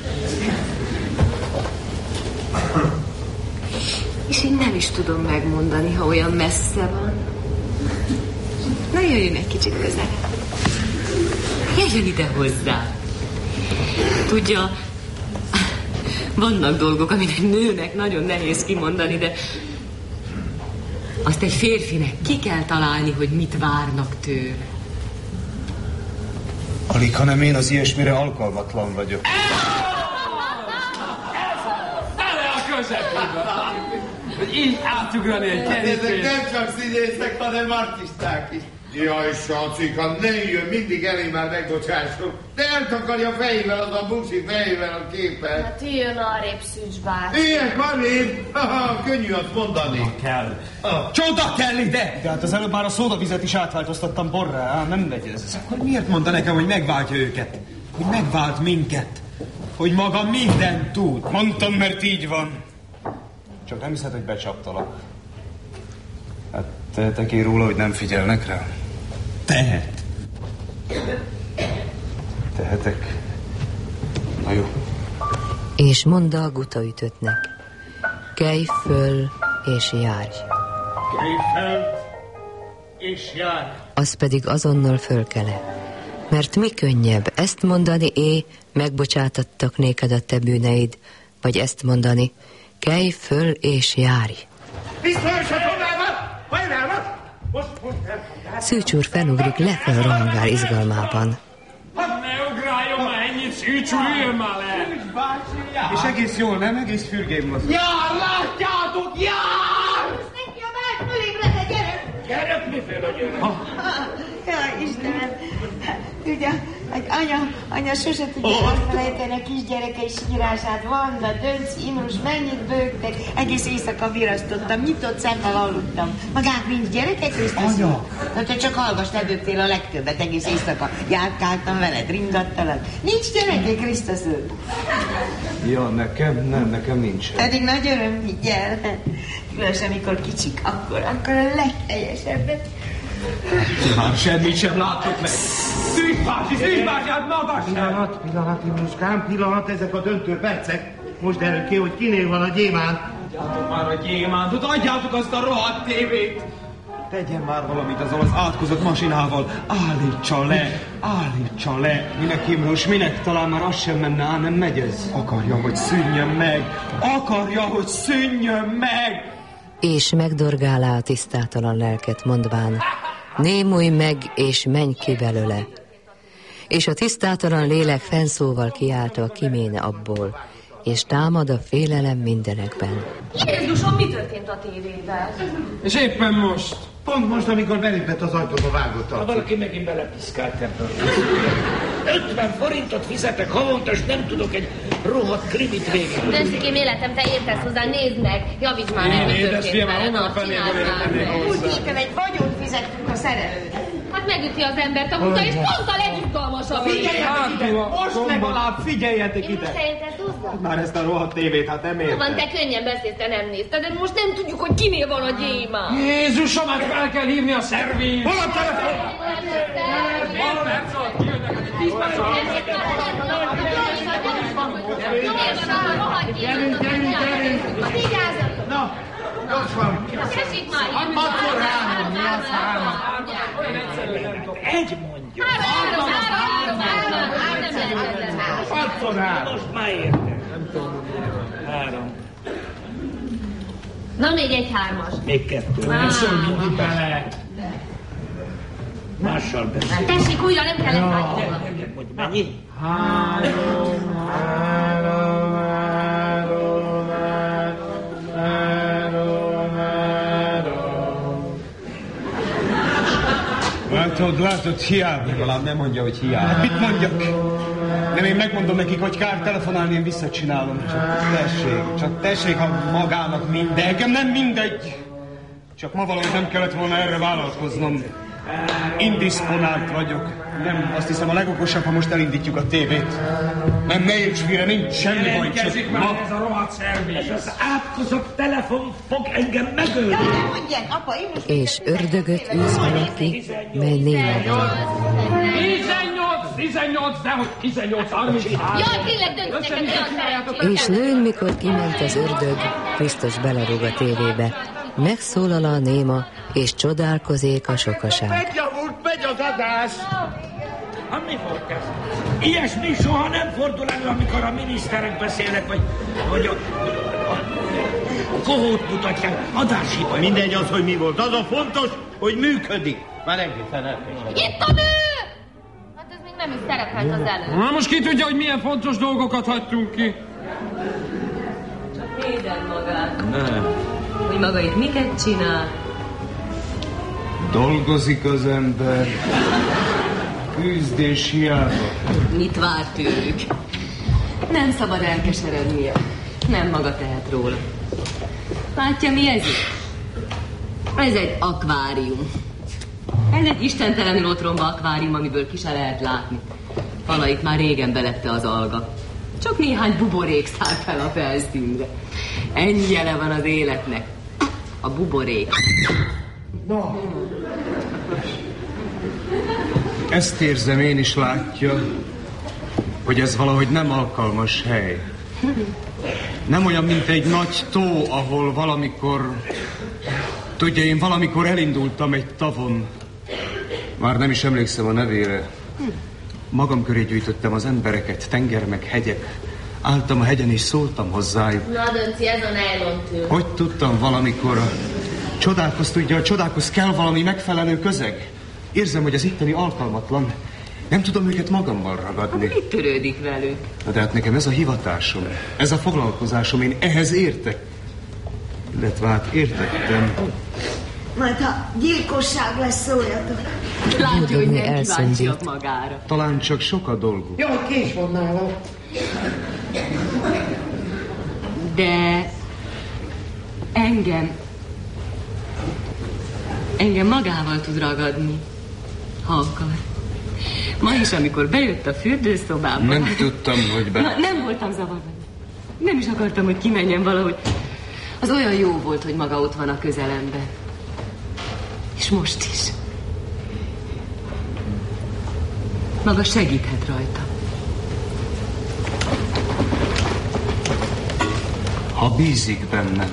[SPEAKER 13] És én nem is tudom megmondani, ha olyan messze van. Na, jöjjön egy kicsit közelebb.
[SPEAKER 11] Jöjjön ide hozzá. Tudja, vannak dolgok, amit egy nőnek nagyon nehéz kimondani, de azt egy férfinek ki kell találni, hogy mit várnak tőle.
[SPEAKER 12] Alig, hanem én az ilyesmire alkalmatlan vagyok.
[SPEAKER 8] Tele a közepébe! Hogy így átugrani egy kerítést.
[SPEAKER 4] Ezek nem csak színészek, hanem artisták is. Jaj, Sacika, ne jön, mindig elé már megbocsások. De eltakarja fejével az a buksi fejével a képet.
[SPEAKER 7] Hát jön arrébb, Szűcs bácsi.
[SPEAKER 4] Ilyek arrébb? Könnyű azt mondani.
[SPEAKER 12] Kell. Csoda kell ide! De hát az előbb már a szódavizet is átváltoztattam borrá, nem megy ez.
[SPEAKER 10] Akkor miért mondta nekem, hogy megváltja őket? Hogy megvált minket? Hogy maga mindent tud?
[SPEAKER 12] Mondtam, mert így van. Csak nem hiszed, hogy becsaptalak. Hát tehetek én róla, hogy nem figyelnek rá? Tehetek. Na jó.
[SPEAKER 3] És mondd a gutaütöttnek. Kelj föl és járj.
[SPEAKER 12] Kelj fel és járj.
[SPEAKER 3] Az pedig azonnal fölkele. Mert mi könnyebb ezt mondani, megbocsátattak néked a te bűneid, vagy ezt mondani, kelj föl és járj.
[SPEAKER 4] Biztos a tovább! Majd
[SPEAKER 3] Szűcs úr felugrik, lefel rohangál izgalmában.
[SPEAKER 8] Hát ne ugráljon már ennyit, Szűcs úr, üljön már le!
[SPEAKER 9] És egész jól, nem? Egész fürgén mozog.
[SPEAKER 12] Jár, látjátok, jár!
[SPEAKER 5] Most neki a vált fölébre, gyere!
[SPEAKER 6] Gyerek, miféle gyerek?
[SPEAKER 5] Jaj, Istenem! Ugye, hogy anya sose tudja elfelejteni a kisgyerekei sírását. Vanda, Dönci, Imrus, mennyit bőgtek. Egész éjszaka virasztottam, nyitott szemmel aludtam. Magánk nincs gyerekek, Krisztus?
[SPEAKER 12] Anya!
[SPEAKER 5] Na, te csak hallgass, te bőgtél a legtöbbet, egész éjszaka. Járkáltam veled, ringattalak. Nincs gyerekek, Krisztus úr?
[SPEAKER 9] Ja, nekem nincs.
[SPEAKER 5] Pedig nagy öröm, higgyel. Különösen, amikor kicsik, akkor a legteljesebbet.
[SPEAKER 10] Már semmit sem láttok meg. Szűcs bácsi, hát magas sem!
[SPEAKER 4] Pillanat, Imruskám, pillanat, ezek a döntő percek. Most derül ki, hogy kinél van a gyémánt.
[SPEAKER 10] Adjátok már a gyémántot, adjátok azt a rohadt tévét! Tegyen már valamit azzal az átkozott masinával. Állítsa le!
[SPEAKER 9] Minek, Imrus, minek? Talán már az sem menne, nem megy ez.
[SPEAKER 10] Akarja, hogy szűnjön meg!
[SPEAKER 3] És megdorgálá a tisztátalan lelket, mondván, némulj meg, és menj ki belőle. És a tisztátalan lélek fennszóval kiáltva kiméne abból, és támad a félelem mindenekben.
[SPEAKER 7] Jézusom, mi történt a tévével?
[SPEAKER 8] És éppen most.
[SPEAKER 4] Pont most, amikor belépett az ajtóba vágott
[SPEAKER 6] Ha valaki megint belepiszkált ebből. 50 forintot fizetek havonta, és nem tudok egy rohadt krimit végig.
[SPEAKER 7] Dönszikém, életem, te értesz hozzá, nézd meg! Javíts már meg, mi történt vele.
[SPEAKER 5] Úgy éppen egy vagyont fizettünk a szerelőnek.
[SPEAKER 7] Hát megüti az embert a muta, és pont a legizgalmasabb.
[SPEAKER 10] Figyeljetek ide! Most legalább figyeljetek ide!
[SPEAKER 7] Én szerinted húzzam?
[SPEAKER 10] Már ezt a rohadt tévét, hát nem értem.
[SPEAKER 7] Van, te könnyen beszélsz, te nem nézted, de most nem tudjuk, hogy kinél van a gyémán.
[SPEAKER 8] Jézusom, hát fel kell hívni a szervét!
[SPEAKER 10] Hol a telefon?
[SPEAKER 8] Hol perc alatt kijönnek, hát 10 perc alatt.
[SPEAKER 4] Gyerünk! Na, gyors van!
[SPEAKER 7] Tessék már!
[SPEAKER 4] Akkor három, mi az három?
[SPEAKER 6] Egy mondja.
[SPEAKER 4] Hatszor három.
[SPEAKER 6] Most már értem. Nem tudom. 3.
[SPEAKER 7] Na, még egy 3-as.
[SPEAKER 6] Még 2.
[SPEAKER 8] Nem szól mindig bele.
[SPEAKER 6] Mással beszél.
[SPEAKER 7] Tessék, újra nem kellett látni.
[SPEAKER 6] Hogy mennyi?
[SPEAKER 4] 3. Látod, hiába.
[SPEAKER 10] Legalább nem mondja, hogy hiába.
[SPEAKER 9] Hát mit mondjak? Nem, én megmondom nekik, hogy kár telefonálni, én visszacsinálom. Csak tessék, ha magának mindegy. Nekem nem mindegy. Csak ma valahogy nem kellett volna erre vállalkoznom. Indisponált vagyok. Nem, azt hiszem a legokosabb, ha most elindítjuk a tévét. Nem, ne érts félre, nincs semmi baj.
[SPEAKER 8] Jelentkezik már ez a rohadt szervés.
[SPEAKER 6] Ez az átkozott telefon fog engem megölni.
[SPEAKER 5] Nem mondják, apa, én most...
[SPEAKER 3] És ördögöt űz valaki, mely néma van.
[SPEAKER 8] 18, dehogy 18, 33.
[SPEAKER 7] Jaj, tényleg döntsetek olyan szerencsét.
[SPEAKER 3] És lőn, mikor kiment az ördög, Krisztus belerúg a tévébe. Megszólal a néma, és csodálkozék a sokaság.
[SPEAKER 4] Megjavult, megy az adás!
[SPEAKER 6] Hát mi volt ez? Ilyesmi soha nem fordul elő, amikor a miniszterek beszélnek, vagy a kohót mutatják, adáshiba.
[SPEAKER 4] Mindegy az, hogy mi volt. Az a fontos, hogy működik. Már egészen elkezdtem.
[SPEAKER 7] Itt a nő! Hát ez még nem is szerepelt az előtt.
[SPEAKER 8] Na most ki tudja, hogy milyen fontos dolgokat hagytunk ki.
[SPEAKER 11] Csak véded magát. Nem. Hogy maga itt miket csinál?
[SPEAKER 9] Dolgozik az ember. Küzd és hiába.
[SPEAKER 11] Mit vár tőlük? Nem szabad elkeserednie. Nem maga tehet róla. Látja, mi ez? Ez egy akvárium. Ez egy istentelenül otromba akvárium, amiből ki se lehet látni. Falait már régen belepte az alga. Csak néhány buborék száll fel a felszínre. Ennyi jele van az életnek. A buborék.
[SPEAKER 9] No. Ezt érzem én is, látja, hogy ez valahogy nem alkalmas hely. Nem olyan, mint egy nagy tó, ahol valamikor... Tudja, én valamikor elindultam egy tavon. Már nem is emlékszem a nevére. Magam köré gyűjtöttem az embereket, tenger meg hegyek. Álltam a hegyen és szóltam hozzájuk.
[SPEAKER 7] Na, Dönci, ez a nejlontű.
[SPEAKER 9] Hogy tudtam valamikor... Csodálkoz, tudja, a csodákhoz kell valami megfelelő közeg. Érzem, hogy az itteni alkalmatlan. Nem tudom őket magammal ragadni.
[SPEAKER 11] Hát mit törődik velük?
[SPEAKER 9] Na de hát nekem ez a hivatásom, ez a foglalkozásom, én ehhez értek. Illetve hát értettem.
[SPEAKER 5] Majd ha gyilkosság lesz, szóljatok.
[SPEAKER 11] Látja, hogy nem kíváncsiak magára.
[SPEAKER 9] Talán csak sok a dolguk.
[SPEAKER 4] Jó, kés van nála.
[SPEAKER 11] De engem magával tud ragadni, ha akar. Ma is, amikor bejött a fürdőszobába...
[SPEAKER 9] Nem tudtam, hogy
[SPEAKER 11] Nem voltam zavarva. Nem is akartam, hogy kimenjen valahogy. Az olyan jó volt, hogy maga ott van a közelemben. És most is. Maga segíthet rajta.
[SPEAKER 9] Ha bízik bennem.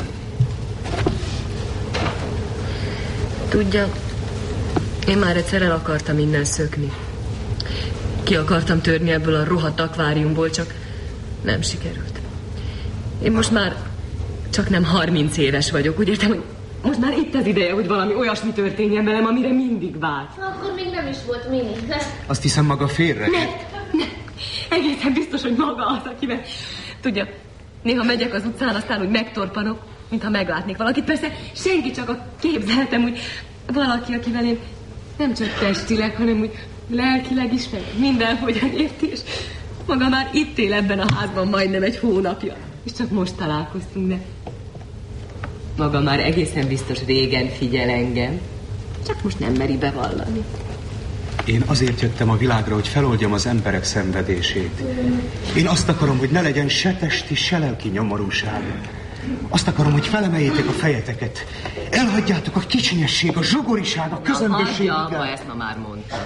[SPEAKER 11] Tudja, én már egyszer el akartam innen szökni. Ki akartam törni ebből a rohadt akváriumból, csak nem sikerült. Én most már csak nem 30 éves vagyok, úgy értem, hogy most már itt az ideje, hogy valami olyasmi történjen velem, amire mindig várt.
[SPEAKER 7] Akkor még nem is volt Mini.
[SPEAKER 9] Azt hiszem, maga félre.
[SPEAKER 11] Nem. Egészen biztos, hogy maga az, akivel... Tudja, néha megyek az utcán, aztán úgy megtorpanok, mintha meglátnék valakit. Persze senki, csak a képzeltem, úgy valaki, akivel én nem csak testileg, hanem úgy lelkileg is, meg mindenhogyan érti, és maga már itt él ebben a házban majdnem egy hónapja. És csak most találkoztunk, de maga már egészen biztos régen figyel engem. Csak most nem meri bevallani.
[SPEAKER 9] Én azért jöttem a világra, hogy feloldjam az emberek szenvedését. Én azt akarom, hogy ne legyen se testi, se lelki nyomorúság. Azt akarom, hogy felemeljétek a fejeteket. Elhagyjátok a kicsinyesség, a zsugoriság, a közömbösség.
[SPEAKER 11] Hagyja, ezt ma már mondta.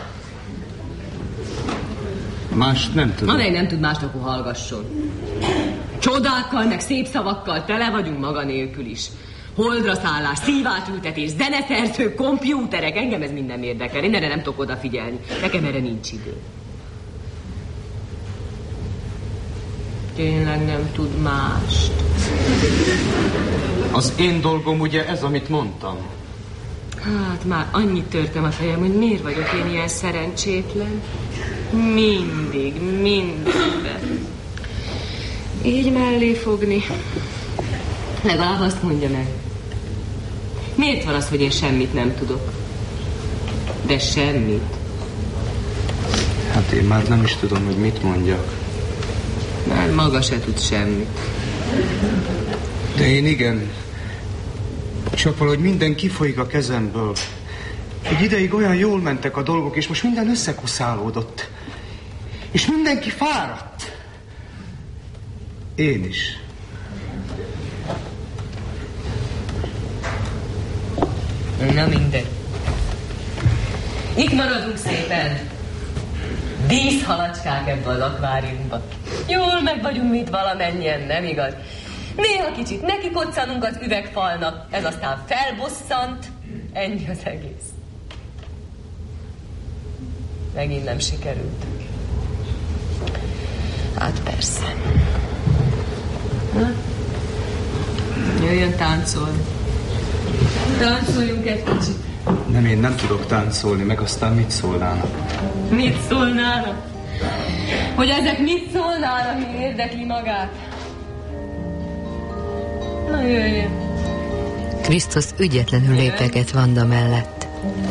[SPEAKER 9] Mást nem tudom.
[SPEAKER 11] Amely nem tud mást, akkor hallgasson. Csodákkal, meg szép szavakkal tele vagyunk maga nélkül is. Holdra szállás, szívátültetés, zeneszerző, kompjúterek, engem ez mind nem érdekel. Én erre nem tudok odafigyelni. Nekem erre nincs idő. Tényleg nem tud mást.
[SPEAKER 9] Az én dolgom ugye ez, amit mondtam.
[SPEAKER 11] Hát már annyit törtem a fejem, hogy miért vagyok én ilyen szerencsétlen. Mindenben. Így mellé fogni. Legalább azt mondja meg. Miért van az, hogy én semmit nem tudok? De semmit.
[SPEAKER 9] Hát én már nem is tudom, hogy mit mondjak.
[SPEAKER 11] Már maga se tud semmit.
[SPEAKER 9] De én igen. Csak valahogy minden kifolyik a kezemből. Egy ideig olyan jól mentek a dolgok, és most minden összekuszálódott. És mindenki fáradt. Én is.
[SPEAKER 11] Na mindegy. Itt maradunk szépen. Díszhalacskák ebbe az akváriumba. Jól meg vagyunk itt valamennyien, nem igaz? Néha kicsit nekikoccanunk az üvegfalnak, ez aztán felbosszant. Ennyi az egész. Megint nem sikerült. Hát persze. Na? Jöjjön táncolni. Táncoljunk egy kicsit.
[SPEAKER 9] Nem, én nem tudok táncolni, meg aztán mit szólnának?
[SPEAKER 11] Mit szólnának? Hogy ezek mit szólnának, mi érdekli magát? Na jöjjön.
[SPEAKER 3] Krisztus ügyetlenül lépeket Vanda mellett.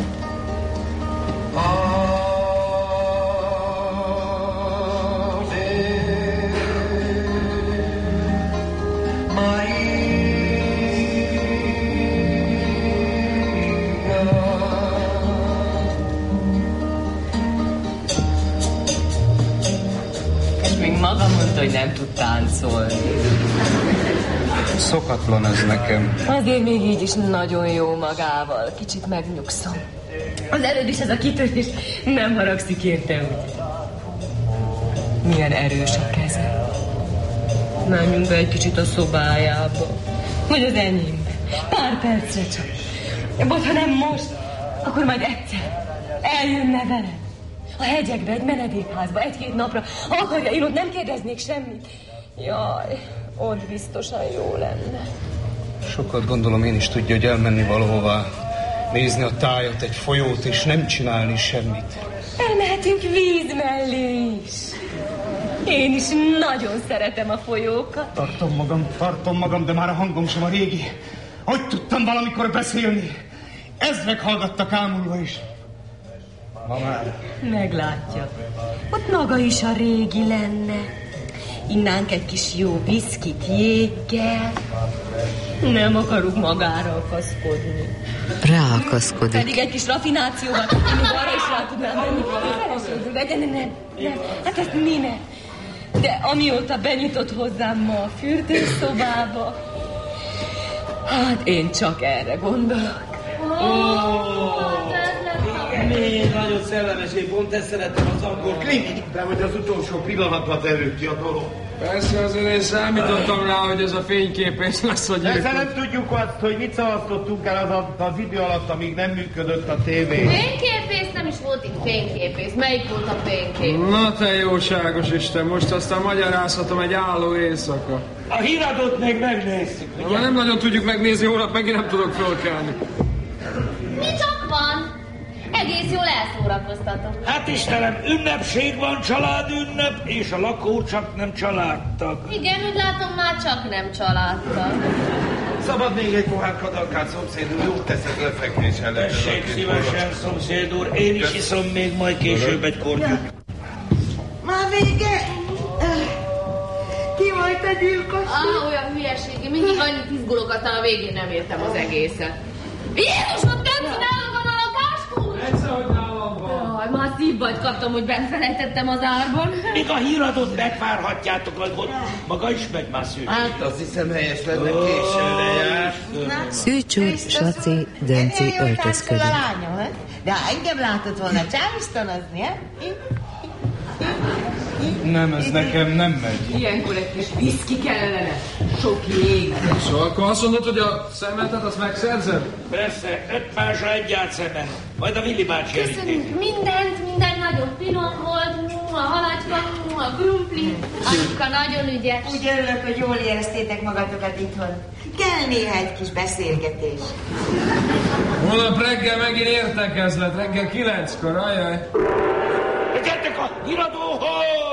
[SPEAKER 11] Hogy nem tud táncolni.
[SPEAKER 9] Szokatlan ez nekem.
[SPEAKER 11] Azért még így is nagyon jó magával. Kicsit megnyugszom. Az előbb is ez a kitörés nem haragszik érte úgy. Milyen erős a keze. Menjünk be egy kicsit a szobájába. Vagy az enyémbe. Pár percre csak. Vagy ha nem most, akkor majd egyszer eljönne velem. A hegyekbe, egy menedékházba, 1-2 napra. Ha akarja, én ott nem kérdeznék semmit. Jaj, ott biztosan jó lenne.
[SPEAKER 9] Sokat gondolom, én is tudja, hogy elmenni valahová.
[SPEAKER 12] Nézni a tájat, egy folyót, és nem csinálni semmit.
[SPEAKER 11] Elmehetünk víz mellé is. Én is nagyon szeretem a folyókat.
[SPEAKER 12] Tartom magam, de már a hangom sem a régi. Hogy tudtam valamikor beszélni? Ezrek hallgattak ámulva is. Ma már.
[SPEAKER 11] Meglátja. Ott maga is a régi lenne. Innánk egy kis jó viszkit jéggel. Nem akarunk magára akaszkodni.
[SPEAKER 3] Ráakaszkodik.
[SPEAKER 11] Pedig egy kis raffinációval én még arra is rá tudnám menni. De nem. Hát ezt minek? De amióta benyitott hozzám ma a fürdőszobába, hát én csak erre gondolok.
[SPEAKER 4] Még nagyon szellemes, én pont ezt szeretem az angol krimit, de hogy az utolsó pillanatban előtti a dolog.
[SPEAKER 8] Persze, azért én számítottam rá, hogy ez a fényképész lesz a gyilkos.
[SPEAKER 4] Persze nem tudjuk azt, hogy mit szalasztottunk el az idő alatt, amíg nem működött a tévé.
[SPEAKER 7] Fényképész? Nem is volt itt fényképész. Melyik volt a fényképész?
[SPEAKER 8] Na te jóságos Isten, most aztán magyarázhatom egy álló éjszaka.
[SPEAKER 6] A híradót még megnézzük.
[SPEAKER 8] Ha nem nagyon tudjuk megnézni, holnap megint nem tudok fölkelni.
[SPEAKER 7] Mi csak van? Egész jól elszórakoztatok.
[SPEAKER 6] Hát Istenem, ünnepség van, családünnep, és a lakó csak nem családtag.
[SPEAKER 7] Igen, úgy látom, már csak nem családtag.
[SPEAKER 4] Szabad még egy pohár kadalkát, szomszéd úr, jót teszek lefekvés ellen.
[SPEAKER 6] Tessék szívesen, szomszéd úr, én is iszom még majd később egy kortyút.
[SPEAKER 5] Már vége? Ki volt a gyilkos?
[SPEAKER 7] Olyan hülyeség, mindig annyit izgulok, aztán a végén nem értem az egészet. Jézus, ott nem nálad van a lakáskút?
[SPEAKER 8] Egyszer, hogy nálam van.
[SPEAKER 7] Jaj, már szívbajt kaptam, hogy bent felejtettem az árban.
[SPEAKER 6] Még a híradót megvárhatjátok, hogy maga is megy már Szűcs.
[SPEAKER 4] Hát azt hiszem helyes lenne, későre jár.
[SPEAKER 3] Szűcs úr, Saci, Dönci öltözködik.
[SPEAKER 5] De ha engem látott volna csávisztanozni, he?
[SPEAKER 12] Nem, ez nekem nem megy.
[SPEAKER 11] Ilyenkor egy kis viszki kellene. Sok jég.
[SPEAKER 8] Szóval akkor azt mondod, hogy a szemetet azt megszerzed?
[SPEAKER 6] Persze, 5 másra egy átszement. Majd a Willi bácsi elíték.
[SPEAKER 7] Köszönjük minden nagyon finom volt. A halacska, a krumpli. Anyuka nagyon ügyes.
[SPEAKER 5] Úgy örülök, hogy jól éreztétek magatokat itthon. Kell néha egy kis beszélgetés.
[SPEAKER 8] Holnap reggel megint értekezlet, reggel 9-kor, ajaj.
[SPEAKER 6] Gyertek a híradóhoz!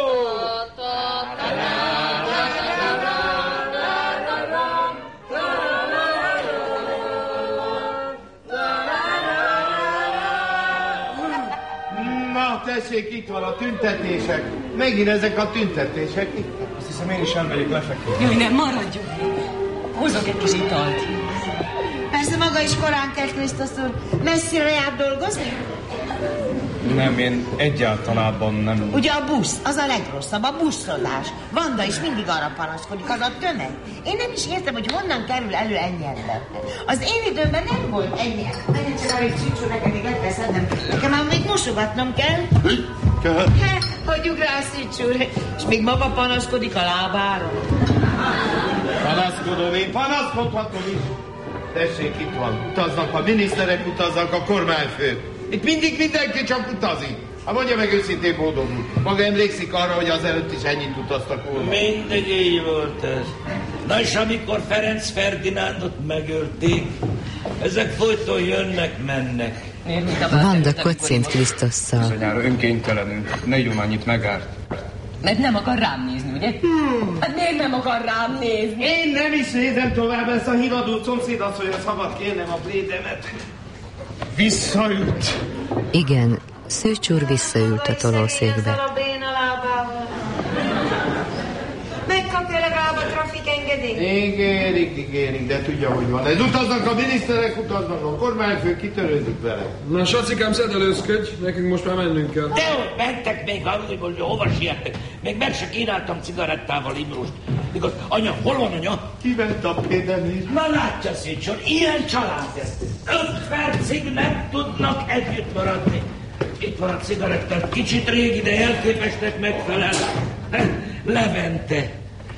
[SPEAKER 4] Na, tessék, itt van a tüntetések. Megint ezek a tüntetések.
[SPEAKER 12] Azt hiszem, én is elmegyek lefeküdni.
[SPEAKER 11] Jaj, nem, maradjon. Hozok egy kis italt.
[SPEAKER 5] Persze maga is korán kell, Krisztus úr. Messzire járt dolgozni?
[SPEAKER 12] Nem, én egyáltalában nem.
[SPEAKER 5] Ugye a busz, az a legrosszabb, a buszozás. Vanda is mindig arra panaszkodik, az a tömeg. Én nem is értem, hogy honnan kerül elő ennyi ember. Az én időmben nem volt ennyi. Nagyon csak arra, hogy Szűcs úr, neked még le kell szednem. Nekem már még mosogatnom kell. Hagyjuk rá, Szűcs úr. És még maga panaszkodik a lábára.
[SPEAKER 4] Panaszkodom, én panaszkodhatom is. Tessék, itt van. Utaznak a miniszterek, utaznak a kormányfők. Itt mindig mindenki csak utazik. Hát mondja meg őszintén, Bódor úr. Maga emlékszik arra, hogy azelőtt is ennyit utaztak volna?
[SPEAKER 6] Mindig így volt ez. Na és amikor Ferenc Ferdinándot megölték, ezek folyton jönnek-mennek.
[SPEAKER 3] Vanda kocint Krisztusszal.
[SPEAKER 12] Bizonyára önkénytelenül. Ne igyon annyit megárt.
[SPEAKER 11] Mert nem akar rám nézni, ugye? Hát miért nem akar rám nézni?
[SPEAKER 4] Én nem is nézem tovább ezt a híradó szomszédasszonyra, szabad kérnem a blédemet.
[SPEAKER 12] Visszaült.
[SPEAKER 3] Igen, Szűcs úr visszaült a tolószékbe.
[SPEAKER 5] A béna lábával. Megkapja legalább a trafik engedélyt?
[SPEAKER 4] Ígérik, de tudja, hogy van. Ez utaznak a miniszterek, utaznak a kormányfők, kitörődik vele.
[SPEAKER 8] Na, Sacikám, szedelőzködj, nekünk most már mennünk kell.
[SPEAKER 6] De mentek még, hogy hova siettek. Még meg se kínáltam cigarettával Imrust. Igaz, anya, hol van anya?
[SPEAKER 4] Kiment a pédemért.
[SPEAKER 6] Na látja, Szécsor, ilyen család ez. 5 percig nem tudnak együtt maradni. Itt van a cigarettát, kicsit régi, de elképesnek megfelel. Levente.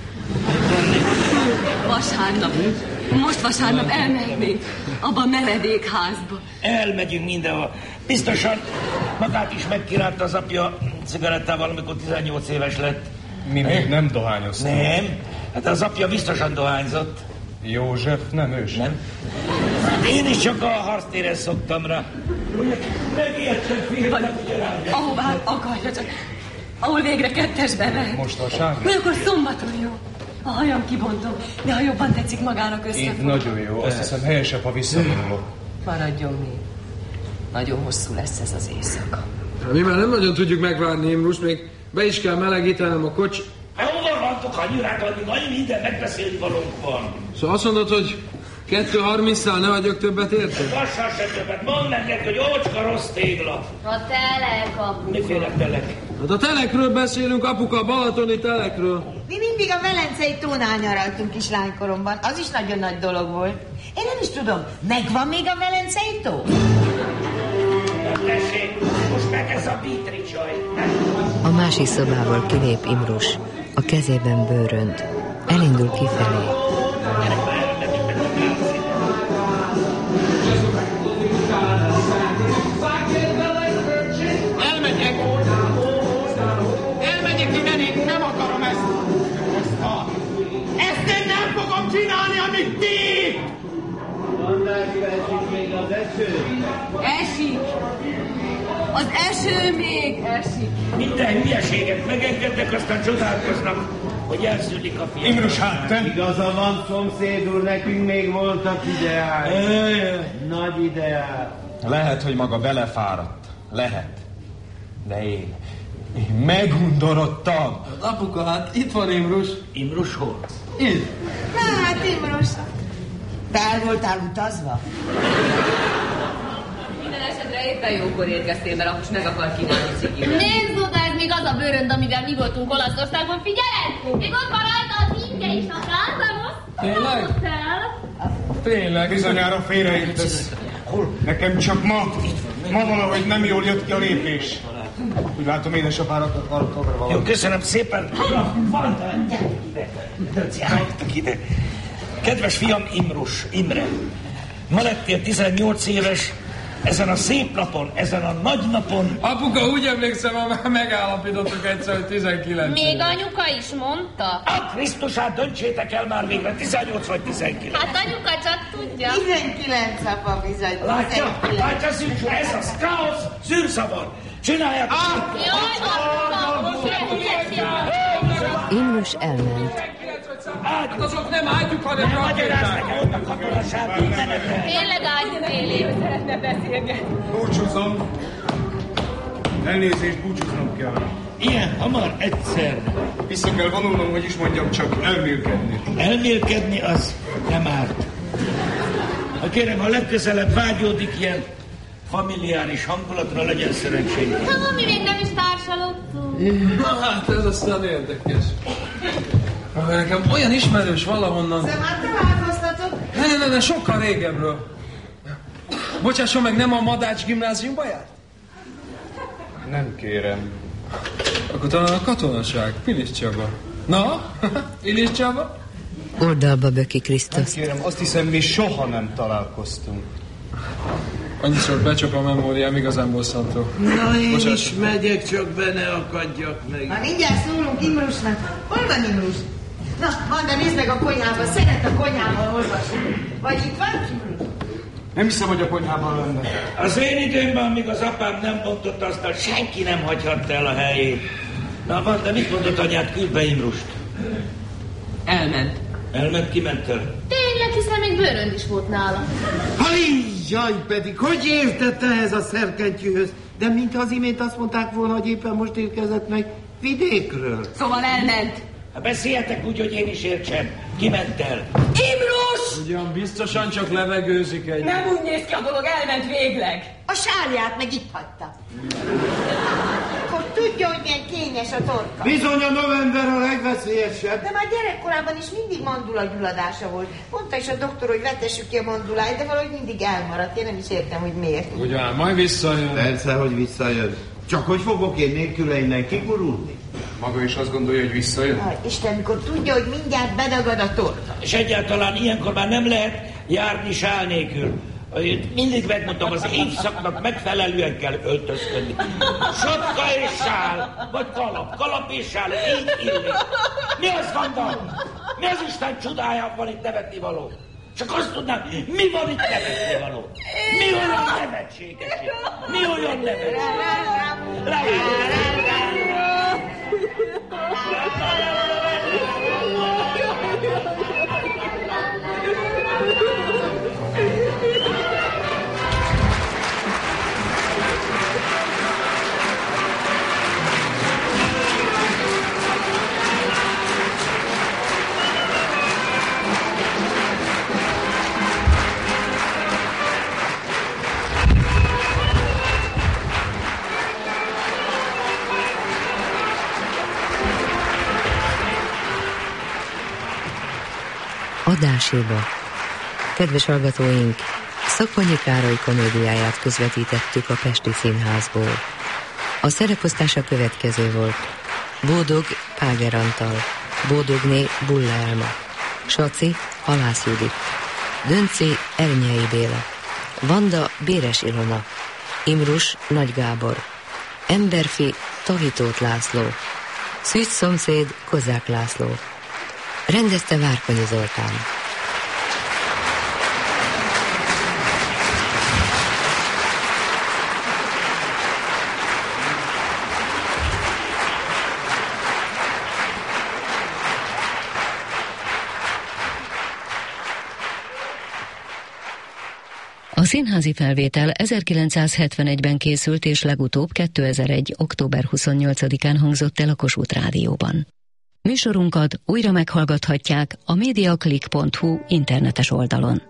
[SPEAKER 11] Vasárnap. Most vasárnap elmehetnénk abba a menedékházba.
[SPEAKER 6] Elmegyünk mindenhol. Biztosan magát is megkínálta az apja cigarettával, amikor 18 éves lett.
[SPEAKER 12] Mi még nem dohányoztunk.
[SPEAKER 6] Nem? Hát az apja biztosan dohányzott.
[SPEAKER 9] József, nem ős.
[SPEAKER 6] Nem? Én is csak a harctéren szoktam rá. Megértsek, féltem, ugye rá.
[SPEAKER 11] Ahová akarja, csak ahol végre kettesben lehet.
[SPEAKER 9] Mostanság?
[SPEAKER 11] Vagy akkor szombaton jó. A hajam kibontom, de ha jobban tetszik magának összefog.
[SPEAKER 9] Így nagyon jó. Azt hiszem helyesebb, ha visszavonulok.
[SPEAKER 11] Maradjon még. Nagyon hosszú lesz ez az éjszaka.
[SPEAKER 14] Mi már nem nagyon tudjuk megvárni, Imrus, még be is kell melegítenem a kocsi.
[SPEAKER 6] Hol vantok a nyurák, addig annyi minden megbeszélni valónk van.
[SPEAKER 14] Szóval azt mondod, hogy 2:30-szal ne vagyok többet érted?
[SPEAKER 6] Lassan se többet. Mondd neked, hogy ócska rossz tégla.
[SPEAKER 7] A telek, apuka.
[SPEAKER 6] Miféle telek?
[SPEAKER 14] Hát a telekről beszélünk, apuka, a balatoni telekről.
[SPEAKER 5] Mi mindig a Velencei tónál nyaraltunk kislánykoromban. Az is nagyon nagy dolog volt. Én nem is tudom, megvan még a Velencei tó?
[SPEAKER 6] Tessék, most meg ez a Bitri csaj.
[SPEAKER 3] A másik szobából kilép Imrus, a kezében bőrönt. Elindul kifelé.
[SPEAKER 12] Elmegyek innen, én nem akarom ezt. Ezt én nem fogom csinálni, amit ti!
[SPEAKER 4] Andrásra esik még az eső?
[SPEAKER 11] Esik! Az eső még esik!
[SPEAKER 6] Minden hülyeséget megengednek, aztán csodálkoznak, hogy elszűnik a fiam.
[SPEAKER 9] Imrus, hát te?
[SPEAKER 4] Igaza van, szomszéd úr, nekünk még voltak ideák. Nagy ideák.
[SPEAKER 10] Lehet, hogy maga belefáradt. Lehet. De én megundorodtam.
[SPEAKER 14] Apuka, hát itt van Imrus.
[SPEAKER 6] Imrus hol?
[SPEAKER 14] Itt.
[SPEAKER 5] Na hát, Imrus, te el voltál utazva?
[SPEAKER 11] Minden esetre éppen jókor érkeztél, mert apus meg akar kínálni cigivel.
[SPEAKER 7] Nézd oda, ez még az a bőrönd, amivel mi voltunk Olaszországban. Figyeled! Még ott van rajta az inge is, a lázaros.
[SPEAKER 14] Tényleg? Tényleg.
[SPEAKER 9] Bizonyára félreértesz. Nekem csak ma valahogy nem jól jött ki a lépés. Úgy látom, édesapárat akartok valami.
[SPEAKER 6] Jó, köszönöm szépen. Van, gyertek ide. Kedves fiam Imrus, Imre, ma lettél 18 éves, ezen a szép napon, ezen a nagy napon...
[SPEAKER 14] Apuka, úgy emlékszem, ha megállapítottuk egyszer, hogy 19
[SPEAKER 7] Még anyuka is mondta.
[SPEAKER 6] A Krisztusát, döntsétek el már végre, 18 vagy 19.
[SPEAKER 7] Hát anyuka csak tudja.
[SPEAKER 5] 19, apa, bizony.
[SPEAKER 6] Látja, szűrszó, ez az káosz, szűrszavar. Csináljátok!
[SPEAKER 7] Jaj, apuka,
[SPEAKER 3] Imrus elment.
[SPEAKER 14] Hát azok nem ágyuk, hanem rakéták.
[SPEAKER 7] Tényleg ágyuk élén szeretne beszélgetni.
[SPEAKER 9] Búcsúzom. Elnézést, búcsúznom kell.
[SPEAKER 6] Ilyen hamar egyszer.
[SPEAKER 9] Vissza kell vonulnom, hogy is mondjam, csak elmélkedni.
[SPEAKER 6] Elmélkedni az nem árt. Ha kérem, ha legközelebb vágyódik ilyen familiáris hangulatra, legyen szerencsénk.
[SPEAKER 7] Ha mi még nem is társalogtunk.
[SPEAKER 14] Hát ez aztán érdekes. Nekem olyan ismerős valahonnan...
[SPEAKER 5] De már találkoztatok?
[SPEAKER 14] Ne, sokkal régebről. Bocsásson meg, nem a Madács gimnáziumba járt?
[SPEAKER 9] Nem kérem.
[SPEAKER 14] Akkor talán a katonaság, Pilis Csaba. Na, Pilis Csaba?
[SPEAKER 3] Oldalba böki
[SPEAKER 9] Nem
[SPEAKER 3] Krisztuszt.
[SPEAKER 9] kérem, azt hiszem, mi soha nem találkoztunk.
[SPEAKER 14] Annyiszor becsap a memóriám, igazán bosszantó.
[SPEAKER 4] Na, én
[SPEAKER 14] Bocsás.
[SPEAKER 4] is megyek, csak be ne akadjak meg.
[SPEAKER 5] Na, mindjárt szólunk Imrusnak. Hol van Imrus? Na, Vanda, nézd meg a konyhába. Szeret a konyhában olvasni. Vagy itt van?
[SPEAKER 9] Nem hiszem, hogy a konyhában lenne.
[SPEAKER 6] Az én időmben, amíg az apám nem bontott asztalt, senki nem hagyhatta el a helyét. Na, van, de mit mondott anyád? Küld be Imrust.
[SPEAKER 11] Elment.
[SPEAKER 6] Elment, kiment el?
[SPEAKER 7] Tényleg, hiszen még bőrönd is volt nála.
[SPEAKER 4] Jaj, pedig, hogy értett ehhez a szerkentyűhöz? De mintha az imént azt mondták volna, hogy éppen most érkezett meg vidékről.
[SPEAKER 11] Szóval elment.
[SPEAKER 6] Hát beszéljetek úgy, hogy én is értsem. Kiment el?
[SPEAKER 11] Imrus!
[SPEAKER 14] Ugyan biztosan csak levegőzik egy...
[SPEAKER 11] Nem úgy néz ki a dolog, elment végleg.
[SPEAKER 5] A sárját meg itt hagyta. Hogy tudja, hogy milyen kényes a torka.
[SPEAKER 4] Bizony a november a legveszélyesebb.
[SPEAKER 5] De már gyerekkorában is mindig mandulagyulladása volt. Mondta is a doktor, hogy vetessük ki a manduláit, de valahogy mindig elmaradt. Én nem is értem, hogy miért.
[SPEAKER 14] Ugyan, majd visszajön.
[SPEAKER 4] Persze, hogy visszajön. Csak hogy fogok én nélküle innen kigurulni?
[SPEAKER 9] Maga is azt gondolja, hogy visszajön?
[SPEAKER 5] Aj, Isten, mikor tudja, hogy mindjárt bedagad a torka.
[SPEAKER 6] És egyáltalán ilyenkor már nem lehet járni sál nélkül. Mindig megmondtam, az évszaknak megfelelően kell öltözködni. Sapka és sál, vagy kalap és sál, így illik. Mi az, Vanda? Mi az Isten csodáján van itt nevetni való? Csak azt tudnám, mi van itt nevetni való? Mi olyan nevetséges itt? Mi olyan nevetséges?
[SPEAKER 3] Adáséba. Kedves hallgatóink, Szakonyi Károly komédiáját közvetítettük a Pesti Színházból. A szereposztás a következő volt. Bódog Páger Antal, Bódogné Bulla Elma, Saci Halász Judit, Dönci Ernyei Béla, Vanda Béres Ilona, Imrus Nagy Gábor, Emberfi Tahitót László, Szűz szomszéd Kozák László. Rendezte Várkonyi Zoltán.
[SPEAKER 2] A színházi felvétel 1971-ben készült, és legutóbb 2001. október 28-án hangzott el a Kossuth Rádióban. Műsorunkat újra meghallgathatják a mediaclick.hu internetes oldalon.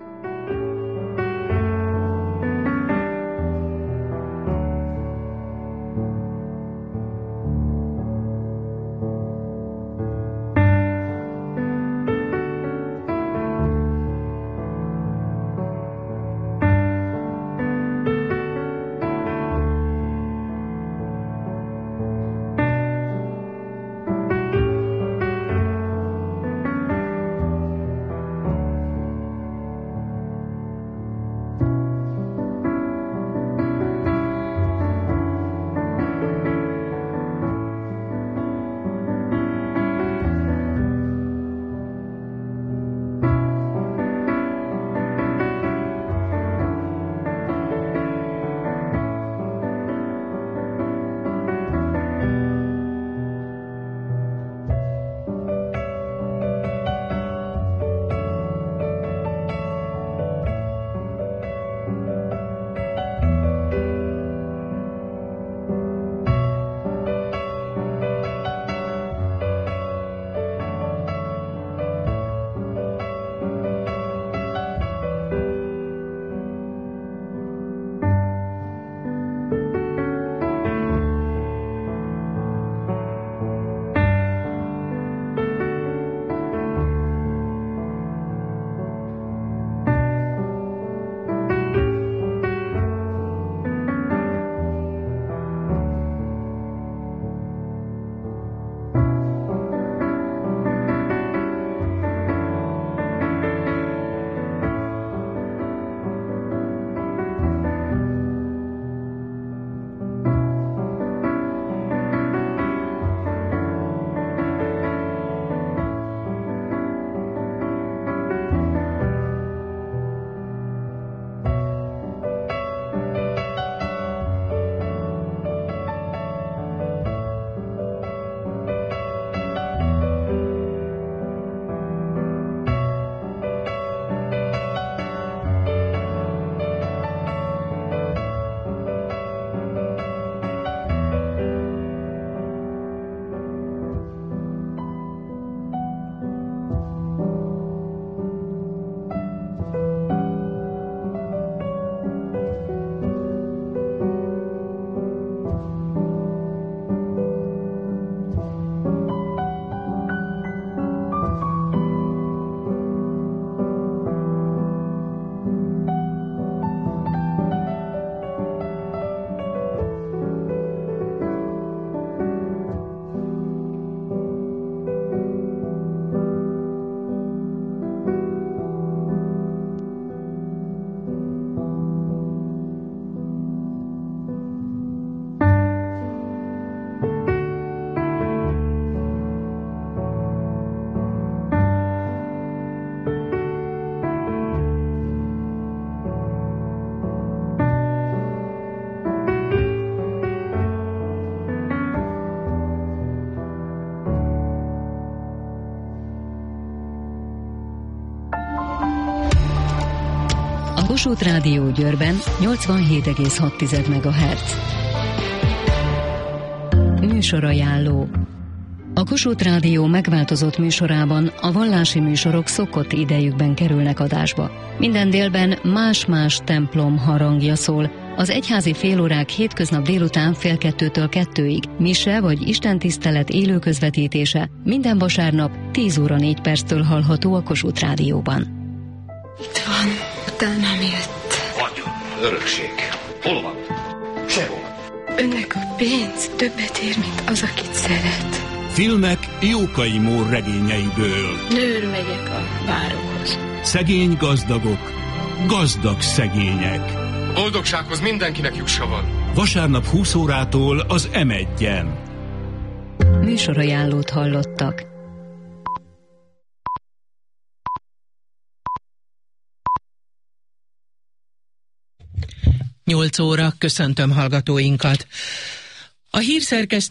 [SPEAKER 2] Kossuth Rádió Győrben 87,6 MHz. Műsorajánló. A Kossuth Rádió megváltozott műsorában a vallási műsorok szokott idejükben kerülnek adásba. Minden délben más-más templom harangja szól. Az egyházi félórák hétköznap délután 1:30-től 2-ig, mise vagy istentisztelet élő közvetítése minden vasárnap 10:04 hallható a Kossuth Rádióban.
[SPEAKER 13] Itt van, utánam jött.
[SPEAKER 15] Vagyon, örökség. Hol van? Sehol.
[SPEAKER 13] Önnek a pénz többet ér, mint az, akit szeret.
[SPEAKER 16] Filmek Jókai Mór regényeiből.
[SPEAKER 13] Nőr megyek a várokhoz.
[SPEAKER 16] Szegény gazdagok, gazdag szegények.
[SPEAKER 17] Boldogsághoz mindenkinek jussa van.
[SPEAKER 16] Vasárnap 20 órától az M1-en.
[SPEAKER 2] Műsorajánlót hallottak.
[SPEAKER 1] Nyolc óra, köszöntöm hallgatóinkat. A hírszerkesztő